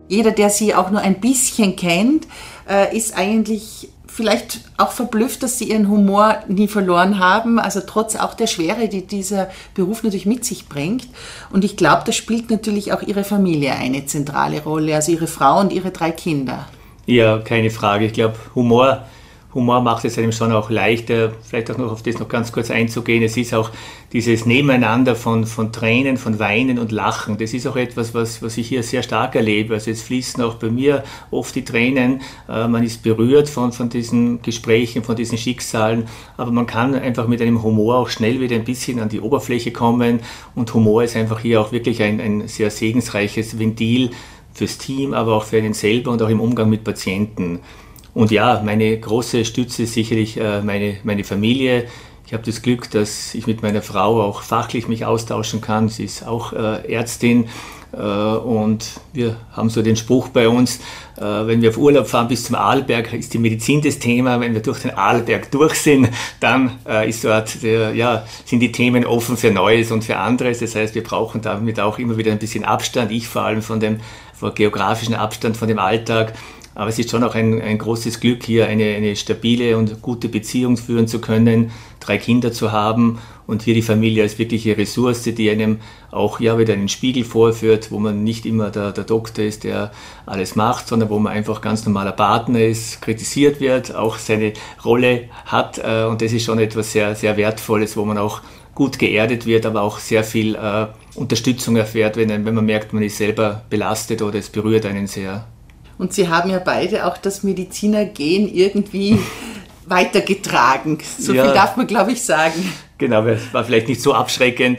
Speaker 9: Jeder, der Sie auch nur ein bisschen kennt, ist eigentlich vielleicht auch verblüfft, dass Sie Ihren Humor nie verloren haben, also trotz auch der Schwere, die dieser Beruf natürlich mit sich bringt. Und ich glaube, da spielt natürlich auch Ihre Familie eine zentrale Rolle, also Ihre Frau und Ihre 3 Kinder.
Speaker 10: Ja, keine Frage. Ich glaube, Humor macht es einem schon auch leichter, vielleicht auch noch auf das noch ganz kurz einzugehen. Es ist auch dieses Nebeneinander von Tränen, von Weinen und Lachen. Das ist auch etwas, was ich hier sehr stark erlebe. Also es fließen auch bei mir oft die Tränen. Man ist berührt von diesen Gesprächen, von diesen Schicksalen. Aber man kann einfach mit einem Humor auch schnell wieder ein bisschen an die Oberfläche kommen. Und Humor ist einfach hier auch wirklich ein sehr segensreiches Ventil fürs Team, aber auch für einen selber und auch im Umgang mit Patienten. Und ja, meine große Stütze ist sicherlich meine Familie. Ich habe das Glück, dass ich mit meiner Frau auch fachlich mich austauschen kann. Sie ist auch Ärztin und wir haben so den Spruch bei uns, wenn wir auf Urlaub fahren bis zum Arlberg, ist die Medizin das Thema. Wenn wir durch den Arlberg durch sind, dann ist dort sind die Themen offen für Neues und für anderes. Das heißt, wir brauchen damit auch immer wieder ein bisschen Abstand. Ich vor allem von geografischen Abstand von dem Alltag. Aber es ist schon auch ein großes Glück, hier eine stabile und gute Beziehung führen zu können, 3 Kinder zu haben und hier die Familie als wirkliche Ressource, die einem auch wieder einen Spiegel vorführt, wo man nicht immer der Doktor ist, der alles macht, sondern wo man einfach ganz normaler Partner ist, kritisiert wird, auch seine Rolle hat. Und das ist schon etwas sehr, sehr Wertvolles, wo man auch gut geerdet wird, aber auch sehr viel Unterstützung erfährt, wenn man merkt, man ist selber belastet oder es berührt einen sehr.
Speaker 9: Und Sie haben ja beide auch das Medizinergehen irgendwie weitergetragen. So viel darf man, glaube ich, sagen.
Speaker 10: Genau, es war vielleicht nicht so abschreckend.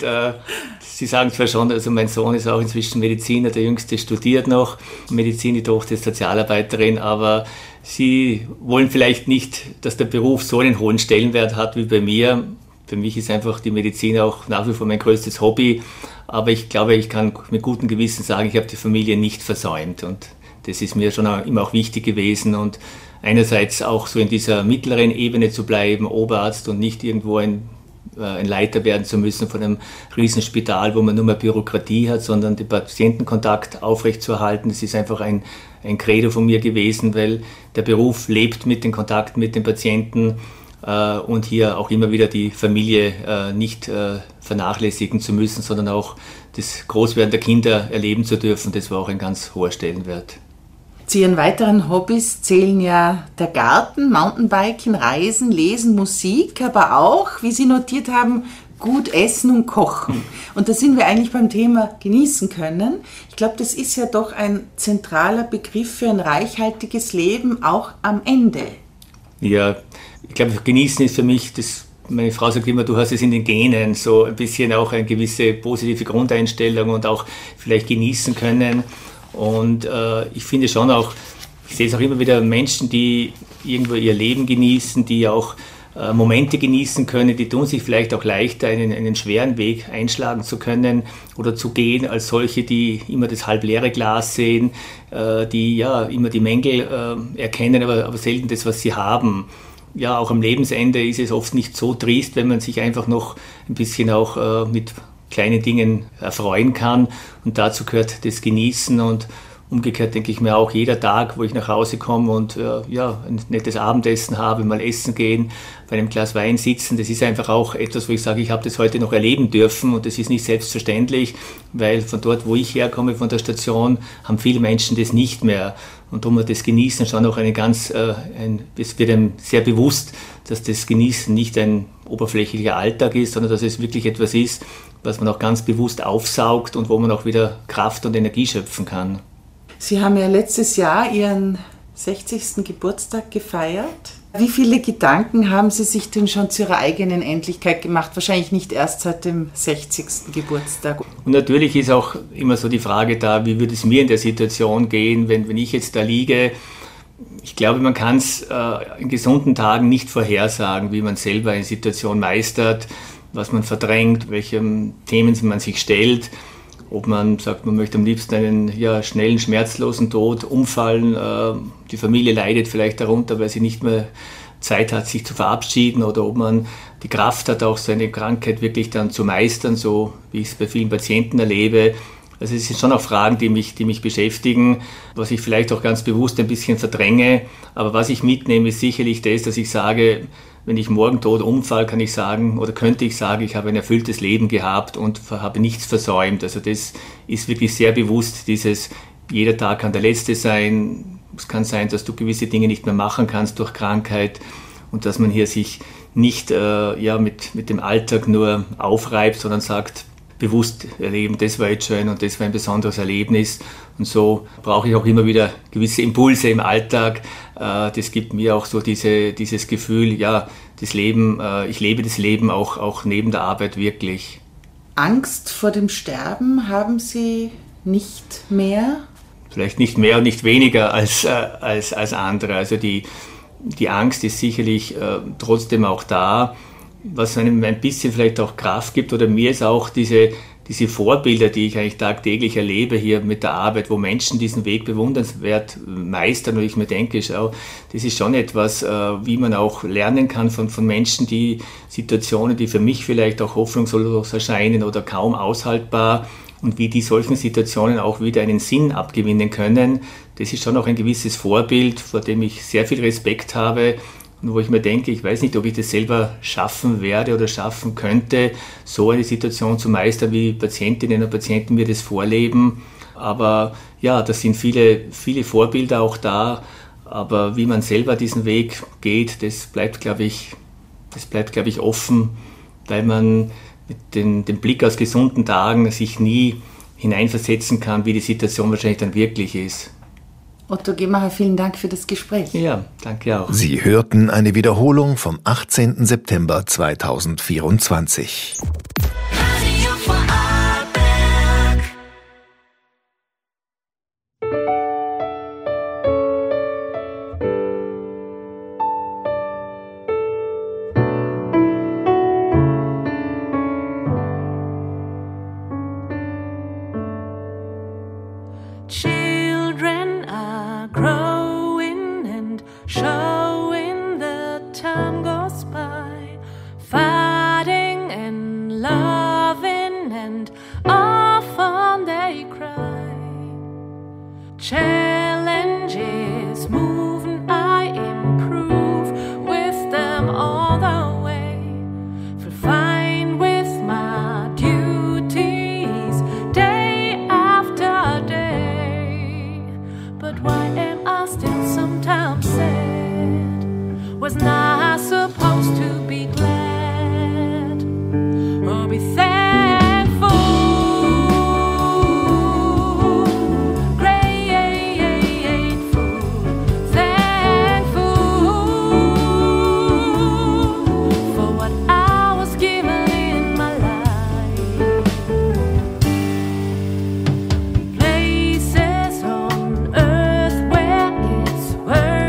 Speaker 10: Sie sagen zwar schon, also mein Sohn ist auch inzwischen Mediziner, der Jüngste studiert noch Medizin, die Tochter ist Sozialarbeiterin, aber sie wollen vielleicht nicht, dass der Beruf so einen hohen Stellenwert hat wie bei mir. Für mich ist einfach die Medizin auch nach wie vor mein größtes Hobby, aber ich glaube, ich kann mit gutem Gewissen sagen, ich habe die Familie nicht versäumt und das ist mir schon immer auch wichtig gewesen und einerseits auch so in dieser mittleren Ebene zu bleiben, Oberarzt und nicht irgendwo ein Leiter werden zu müssen von einem Riesenspital, wo man nur mehr Bürokratie hat, sondern den Patientenkontakt aufrechtzuerhalten. Das ist einfach ein Credo von mir gewesen, weil der Beruf lebt mit dem Kontakt mit den Patienten und hier auch immer wieder die Familie nicht vernachlässigen zu müssen, sondern auch das Großwerden der Kinder erleben zu dürfen. Das war auch ein ganz hoher Stellenwert.
Speaker 9: Zu Ihren weiteren Hobbys zählen ja der Garten, Mountainbiken, Reisen, Lesen, Musik, aber auch, wie Sie notiert haben, gut essen und kochen. Und da sind wir eigentlich beim Thema genießen können. Ich glaube, das ist ja doch ein zentraler Begriff für ein reichhaltiges Leben, auch am Ende.
Speaker 10: Ja, ich glaube, genießen ist für mich meine Frau sagt immer, du hast es in den Genen, so ein bisschen auch eine gewisse positive Grundeinstellung und auch vielleicht genießen können. Und ich finde schon auch, ich sehe es auch immer wieder Menschen, die irgendwo ihr Leben genießen, die auch Momente genießen können, die tun sich vielleicht auch leichter, einen schweren Weg einschlagen zu können oder zu gehen, als solche, die immer das halbleere Glas sehen, die immer die Mängel erkennen, aber selten das, was sie haben. Ja, auch am Lebensende ist es oft nicht so trist, wenn man sich einfach noch ein bisschen auch mit kleinen Dingen erfreuen kann und dazu gehört das Genießen und umgekehrt denke ich mir auch, jeder Tag, wo ich nach Hause komme und ein nettes Abendessen habe, mal essen gehen, bei einem Glas Wein sitzen, das ist einfach auch etwas, wo ich sage, ich habe das heute noch erleben dürfen und das ist nicht selbstverständlich, weil von dort, wo ich herkomme, von der Station, haben viele Menschen das nicht mehr. Und darum das Genießen schon auch es wird einem sehr bewusst, dass das Genießen nicht ein oberflächlicher Alltag ist, sondern dass es wirklich etwas ist, was man auch ganz bewusst aufsaugt und wo man auch wieder Kraft und Energie schöpfen kann.
Speaker 9: Sie haben ja letztes Jahr Ihren 60. Geburtstag gefeiert. Wie viele Gedanken haben Sie sich denn schon zu Ihrer eigenen Endlichkeit gemacht? Wahrscheinlich nicht erst seit dem 60. Geburtstag.
Speaker 10: Und natürlich ist auch immer so die Frage da, wie würde es mir in der Situation gehen, wenn ich jetzt da liege. Ich glaube, man kann es in gesunden Tagen nicht vorhersagen, wie man selber eine Situation meistert, was man verdrängt, welche Themen man sich stellt. Ob man sagt, man möchte am liebsten einen schnellen, schmerzlosen Tod umfallen. Die Familie leidet vielleicht darunter, weil sie nicht mehr Zeit hat, sich zu verabschieden. Oder ob man die Kraft hat, auch seine Krankheit wirklich dann zu meistern, so wie ich es bei vielen Patienten erlebe. Also es sind schon auch Fragen, die mich beschäftigen, was ich vielleicht auch ganz bewusst ein bisschen verdränge. Aber was ich mitnehme, ist sicherlich das, dass ich sage, wenn ich morgen tot umfalle, kann ich sagen oder könnte ich sagen, ich habe ein erfülltes Leben gehabt und habe nichts versäumt. Also das ist wirklich sehr bewusst, dieses, jeder Tag kann der letzte sein. Es kann sein, dass du gewisse Dinge nicht mehr machen kannst durch Krankheit und dass man hier sich nicht mit dem Alltag nur aufreibt, sondern sagt, bewusst erleben, das war jetzt schön und das war ein besonderes Erlebnis. Und so brauche ich auch immer wieder gewisse Impulse im Alltag. Das gibt mir auch so dieses Gefühl, ja, das Leben, ich lebe das Leben auch neben der Arbeit wirklich.
Speaker 9: Angst vor dem Sterben haben Sie nicht mehr?
Speaker 10: Vielleicht nicht mehr und nicht weniger als andere. Also die Angst ist sicherlich trotzdem auch da. Was einem ein bisschen vielleicht auch Kraft gibt oder mir ist auch diese Vorbilder, die ich eigentlich tagtäglich erlebe hier mit der Arbeit, wo Menschen diesen Weg bewundernswert meistern und ich mir denke, schau, das ist schon etwas, wie man auch lernen kann von Menschen, die Situationen, die für mich vielleicht auch hoffnungslos erscheinen oder kaum aushaltbar und wie die solchen Situationen auch wieder einen Sinn abgewinnen können. Das ist schon auch ein gewisses Vorbild, vor dem ich sehr viel Respekt habe. Und wo ich mir denke, ich weiß nicht, ob ich das selber schaffen werde oder schaffen könnte, so eine Situation zu meistern, wie Patientinnen und Patienten mir das vorleben. Aber ja, da sind viele Vorbilder auch da. Aber wie man selber diesen Weg geht, das bleibt, glaube ich, offen, weil man mit dem Blick aus gesunden Tagen sich nie hineinversetzen kann, wie die Situation wahrscheinlich dann wirklich ist.
Speaker 9: Otto Gemacher, vielen Dank für das Gespräch.
Speaker 10: Ja, danke auch.
Speaker 8: Sie hörten eine Wiederholung vom 18. September 2024.
Speaker 11: Challenges move and I improve with them all the way. Feel fine with my duties day after day. But why am I still sometimes sad? Wasn't I supposed to be glad or be thankful? Places on earth where it's worth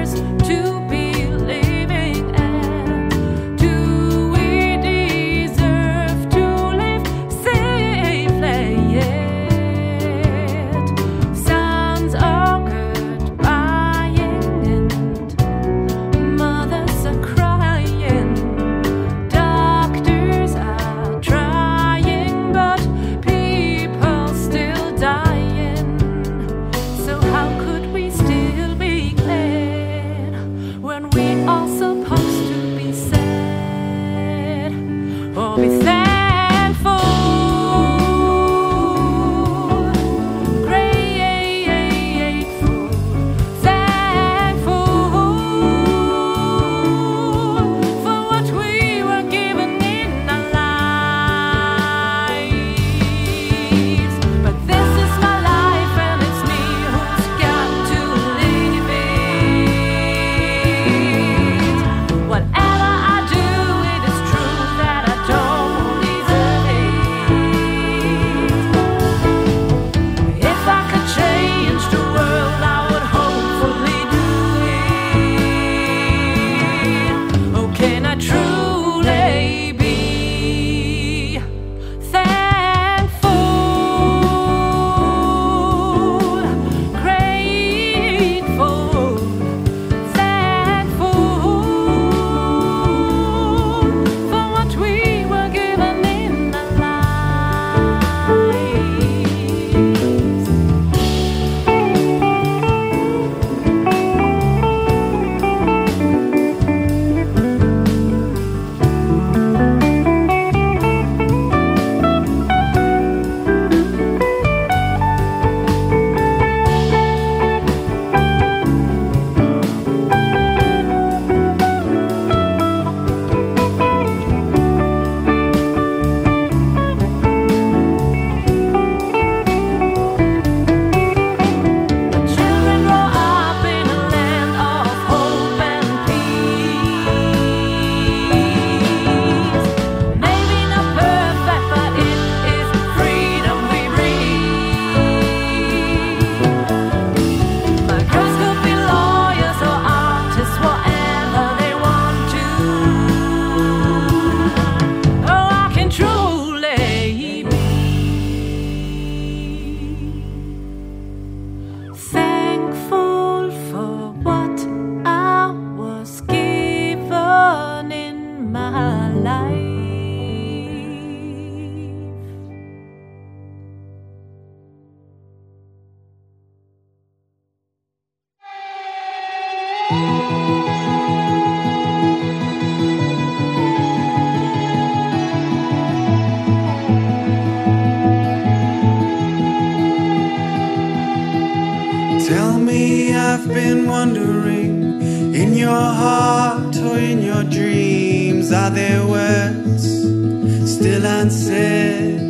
Speaker 12: Tell me, I've been wondering, in your heart or in your dreams, are there words still unsaid?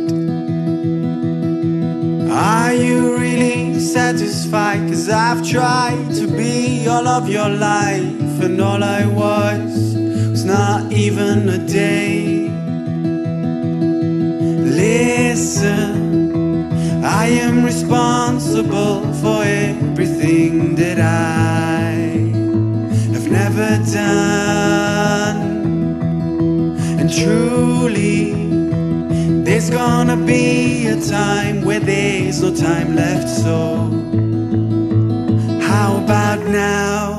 Speaker 12: Are you really satisfied? 'Cause I've tried to be all of your life, and all I was not even a day. Listen, I am responsible for everything that I have never done. And truly, there's gonna be a time where there's no time left. So how about now?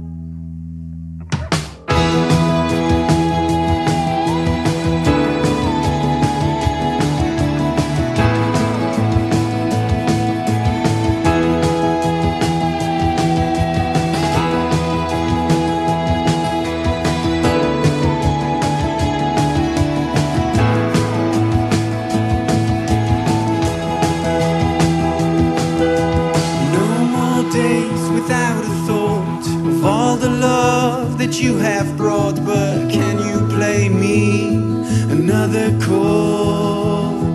Speaker 12: You have brought, but can you play me another chord?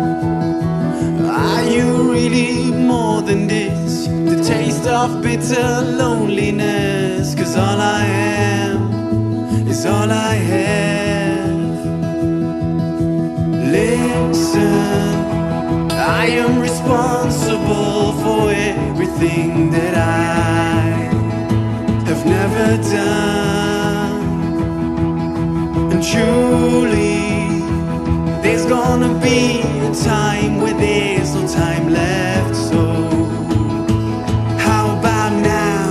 Speaker 12: Are you really more than this? The taste of bitter loneliness? 'Cause all I am is all I have. Listen, I am responsible for everything that I have never done. And truly, there's gonna be a time where there's no time left. So how about now?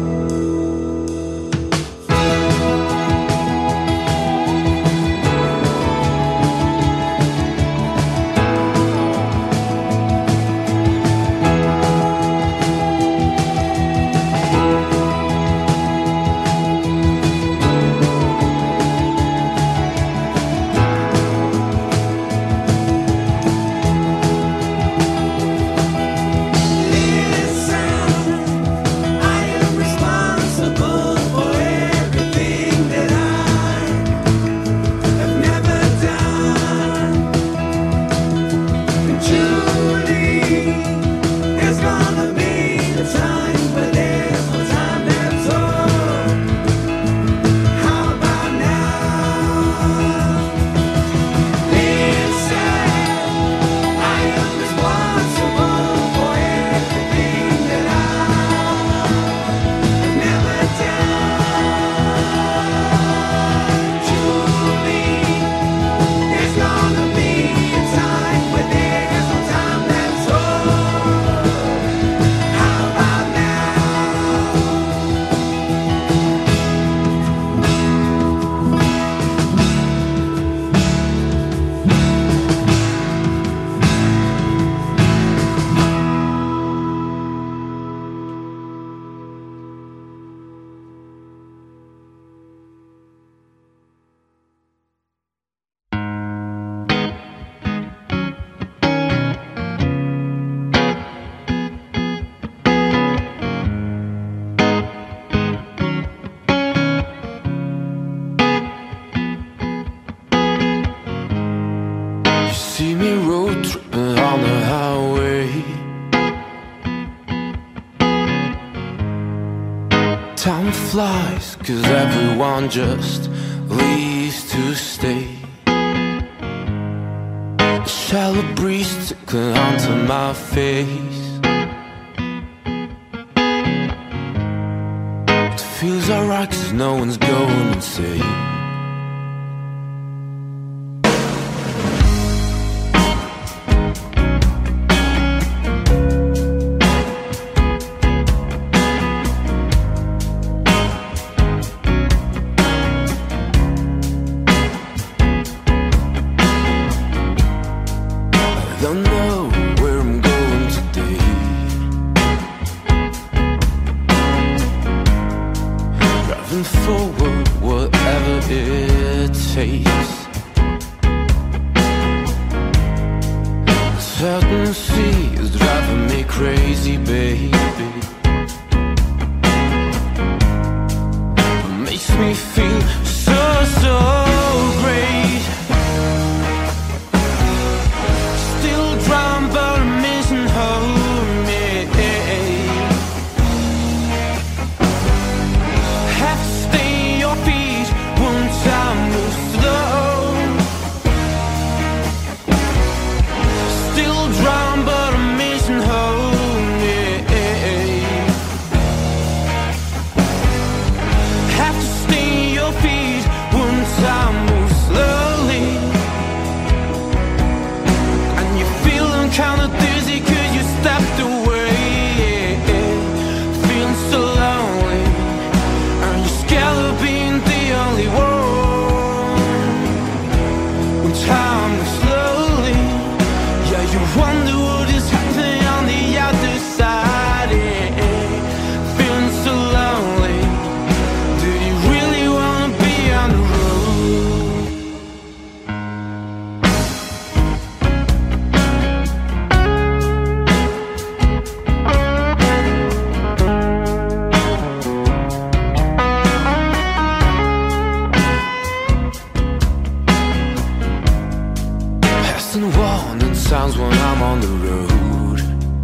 Speaker 13: Time flies, 'cause everyone just leaves to stay. A shallow breeze tickling onto my face. It feels alright 'cause no one's going insane. moving forward, whatever it takes. Certainty is driving me crazy, baby. It makes me feel so great. Still drowned but I'm missing home. Have to stay on your feet once I move slow. Still drowned but I'm missing home. Have to stay on your feet once I move slowly. And you're feeling kinda dizzy 'cause you stepped away. Feeling so lonely, and you're scared of being the only one. When time moves slowly, yeah, you wonder what is happening on the other side. Feeling so lonely, do you really wanna be on the road? Passing warning signs when I'm on the road.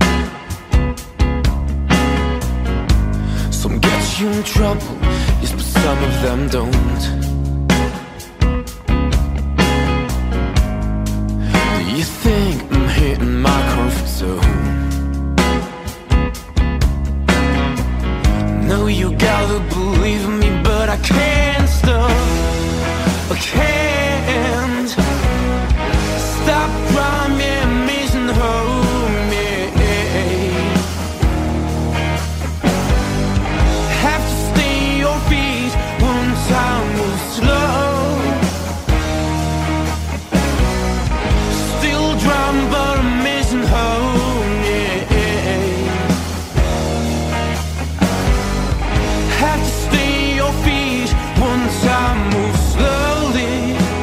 Speaker 13: Some get you in trouble, yes, but some of them don't. Do you think I'm hitting my comfort zone? No, you gotta believe me, but I can't stop. I can't stop rhyming, missing home. Have to stay on your feet once I move slow. Still driving but I'm missing home. Have to stay on your feet once I move slowly.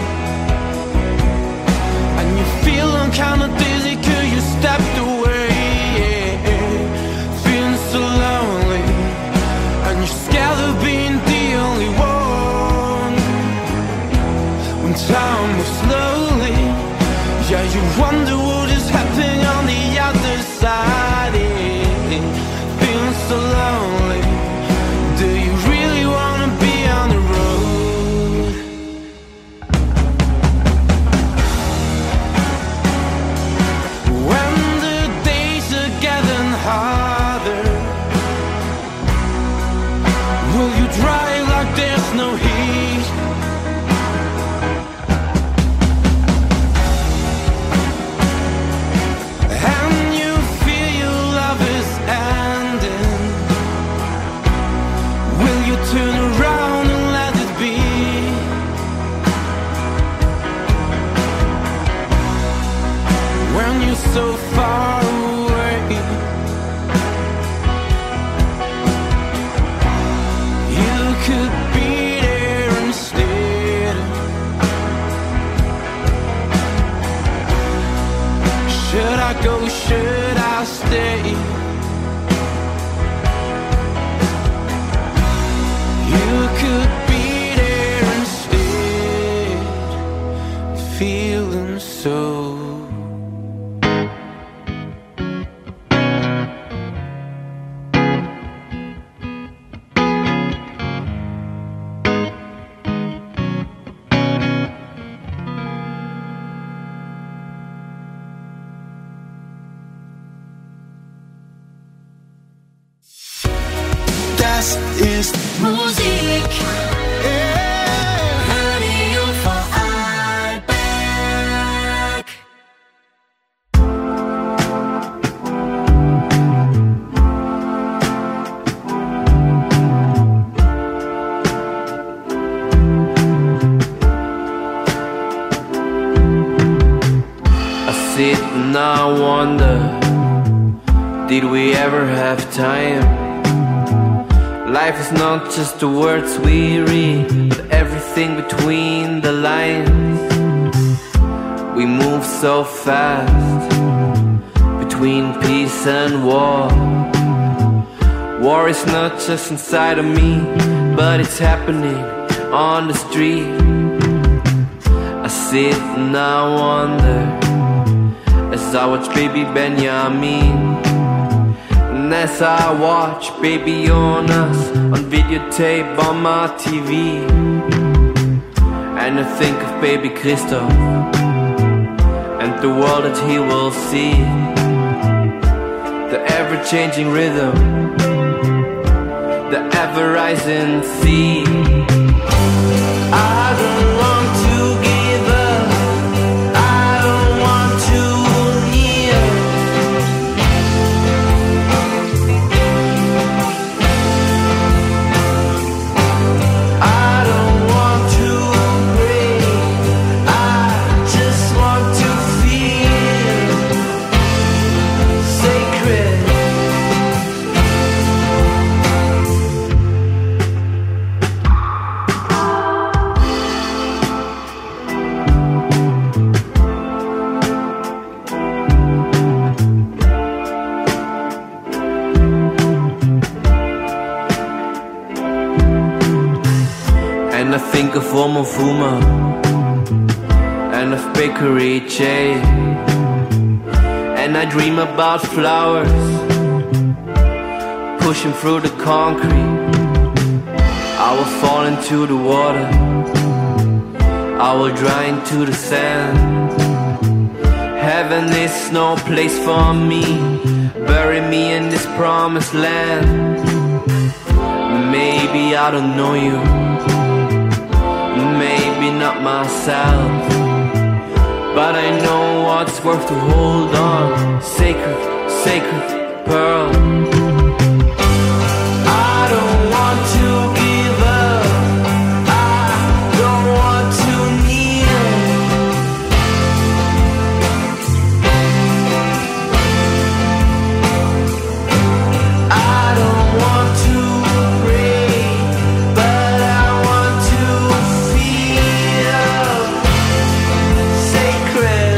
Speaker 13: And you're feeling kinda dizzy 'cause you stepped away. Feeling so lonely, and you're scared of being the only one. When time moves slowly, yeah, you wonder what is happening on the other side. Feeling so lonely, do you really wanna be on the road? When the days are getting harder, will you drive like there's no heat? And you feel your love is ending, will you turn around and let it be? When you're so far away, you could be there instead. Should I go, should I stay? You could be there instead, feeling so.
Speaker 12: Das ist
Speaker 11: Musik. Radio Vorarlberg.
Speaker 13: I sit and I wonder, did we ever have time?
Speaker 14: Life is not just the words we read, but everything between the lines. We move so fast between peace and war. War is not just inside of me, but it's happening on the street. I sit and I wonder as I watch baby Benjamin. And as I watch baby Jonas on videotape on my TV, and I think of baby Christoph and the world that he will see, the ever-changing rhythm, the ever-rising sea. I don't want to give up, I don't want to kneel. I don't want to pray, I just want to feel sacred. And I think of Omofuma and of Bakery J, and I dream about flowers pushing through the concrete. I will fall into the water, I will dry into the sand. Heaven is no place for me, bury me in this promised land. Maybe I don't know you, maybe not myself, but I know what's worth to hold on. Sacred, sacred pearl. I don't want to give up, I don't want to kneel. I don't want to pray, but I want to feel sacred.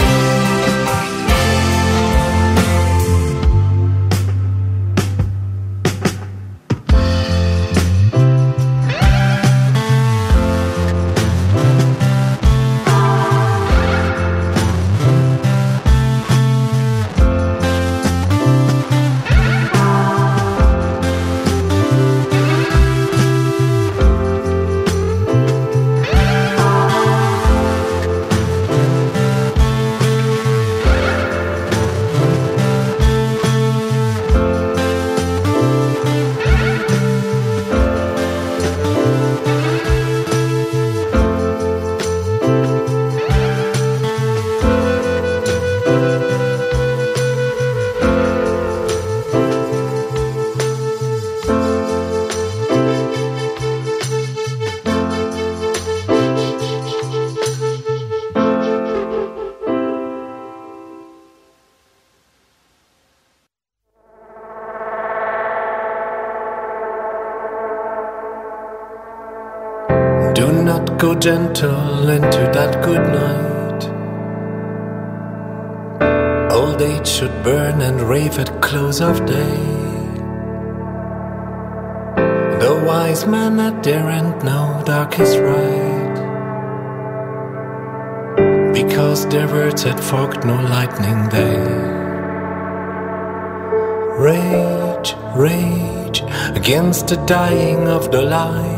Speaker 15: Do not go gentle into that good night. Old age should burn and rave at close of day. The wise men at their end know dark is right, because their words had forked no lightning day. Rage, rage against the dying of the light.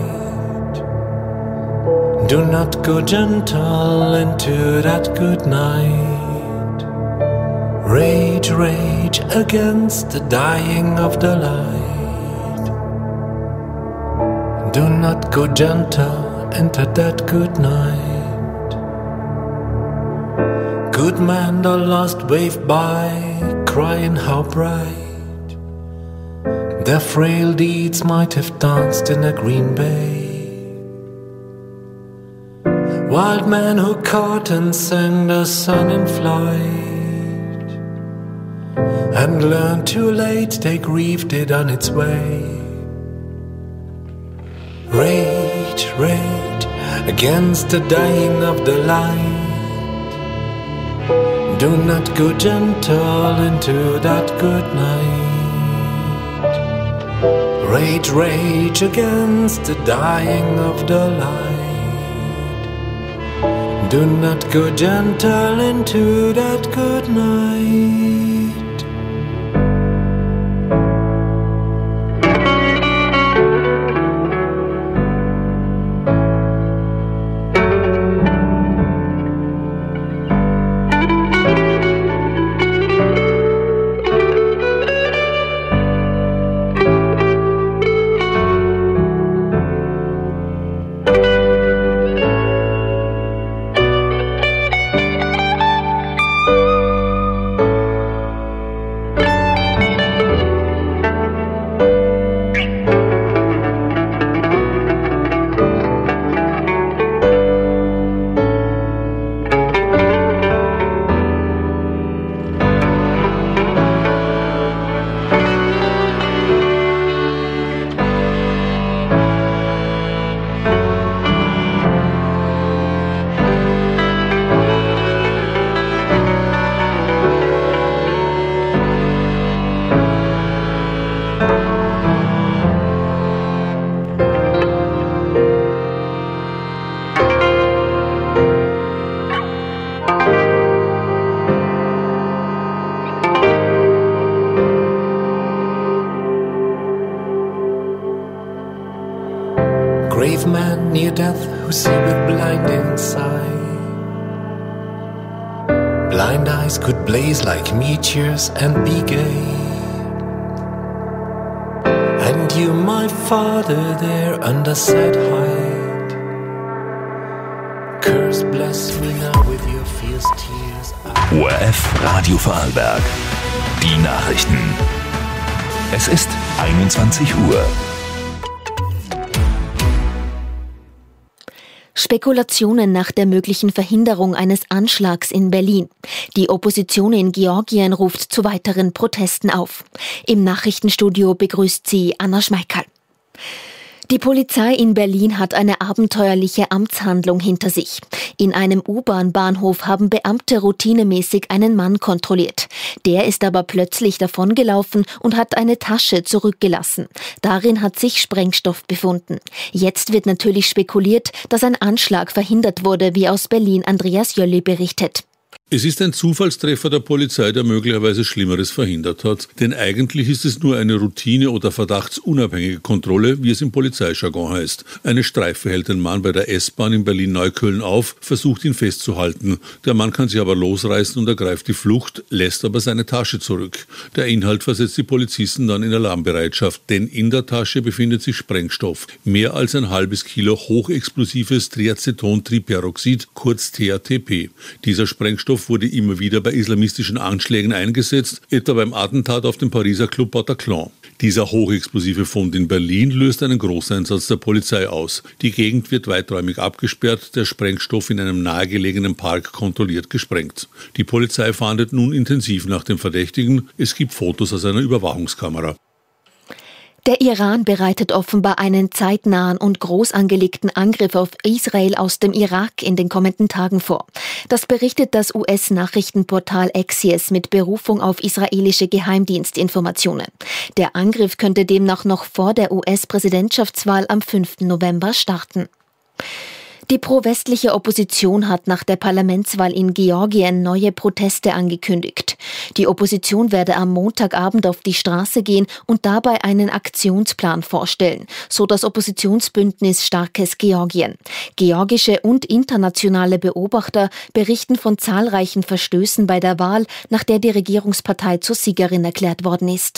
Speaker 15: Do not go gentle into that good night. Rage, rage against the dying of the light. Do not go gentle into that good night. Good men the lost wave by, crying how bright their frail deeds might have danced in a green bay. Wild men who caught and sang the sun in flight, and learned too late they grieved it on its way. Rage, rage against the dying of the light. Do not go gentle into that good night. Rage, rage against the dying of the light. Do not go gentle into that good night. Grave man near death who see with blinding sight. Blind eyes could blaze like meteors and be gay. And you, my father, there under sad height. Curse, bless me now with your fierce tears.
Speaker 1: ORF Radio Vorarlberg. Die Nachrichten. Es ist 21 Uhr.
Speaker 2: Spekulationen nach der möglichen Verhinderung eines Anschlags in Berlin. Die Opposition in Georgien ruft zu weiteren Protesten auf. Im Nachrichtenstudio begrüßt sie Anna Schmeikerl. Die Polizei in Berlin hat eine abenteuerliche Amtshandlung hinter sich. In einem U-Bahn-Bahnhof haben Beamte routinemäßig einen Mann kontrolliert. Der ist aber plötzlich davongelaufen und hat eine Tasche zurückgelassen. Darin hat sich Sprengstoff befunden. Jetzt wird natürlich spekuliert, dass ein Anschlag verhindert wurde, wie aus Berlin Andreas Jölli berichtet.
Speaker 16: Es ist ein Zufallstreffer der Polizei, der möglicherweise Schlimmeres verhindert hat. Denn eigentlich ist es nur eine Routine- oder verdachtsunabhängige Kontrolle, wie es im Polizeijargon heißt. Eine Streife hält den Mann bei der S-Bahn in Berlin-Neukölln auf, versucht ihn festzuhalten. Der Mann kann sich aber losreißen und ergreift die Flucht, lässt aber seine Tasche zurück. Der Inhalt versetzt die Polizisten dann in Alarmbereitschaft, denn in der Tasche befindet sich Sprengstoff. Mehr als ein halbes Kilo hochexplosives Triaceton-Triperoxid, kurz TATP. Dieser Sprengstoff wurde immer wieder bei islamistischen Anschlägen eingesetzt, etwa beim Attentat auf den Pariser Club Bataclan. Dieser hochexplosive Fund in Berlin löst einen Großeinsatz der Polizei aus. Die Gegend wird weiträumig abgesperrt, der Sprengstoff in einem nahegelegenen Park kontrolliert gesprengt. Die Polizei fahndet nun intensiv nach dem Verdächtigen. Es gibt Fotos aus einer Überwachungskamera.
Speaker 2: Der Iran bereitet offenbar einen zeitnahen und groß angelegten Angriff auf Israel aus dem Irak in den kommenden Tagen vor. Das berichtet das US-Nachrichtenportal Axios mit Berufung auf israelische Geheimdienstinformationen. Der Angriff könnte demnach noch vor der US-Präsidentschaftswahl am 5. November starten. Die pro-westliche Opposition hat nach der Parlamentswahl in Georgien neue Proteste angekündigt. Die Opposition werde am Montagabend auf die Straße gehen und dabei einen Aktionsplan vorstellen, so das Oppositionsbündnis Starkes Georgien. Georgische und internationale Beobachter berichten von zahlreichen Verstößen bei der Wahl, nach der die Regierungspartei zur Siegerin erklärt worden ist.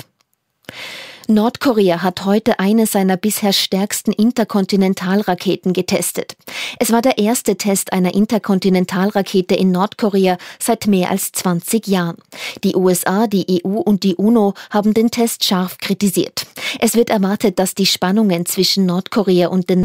Speaker 2: Nordkorea hat heute eine seiner bisher stärksten Interkontinentalraketen getestet. Es war der erste Test einer Interkontinentalrakete in Nordkorea seit mehr als 20 Jahren. Die USA, die EU und die UNO haben den Test scharf kritisiert. Es wird erwartet, dass die Spannungen zwischen Nordkorea und den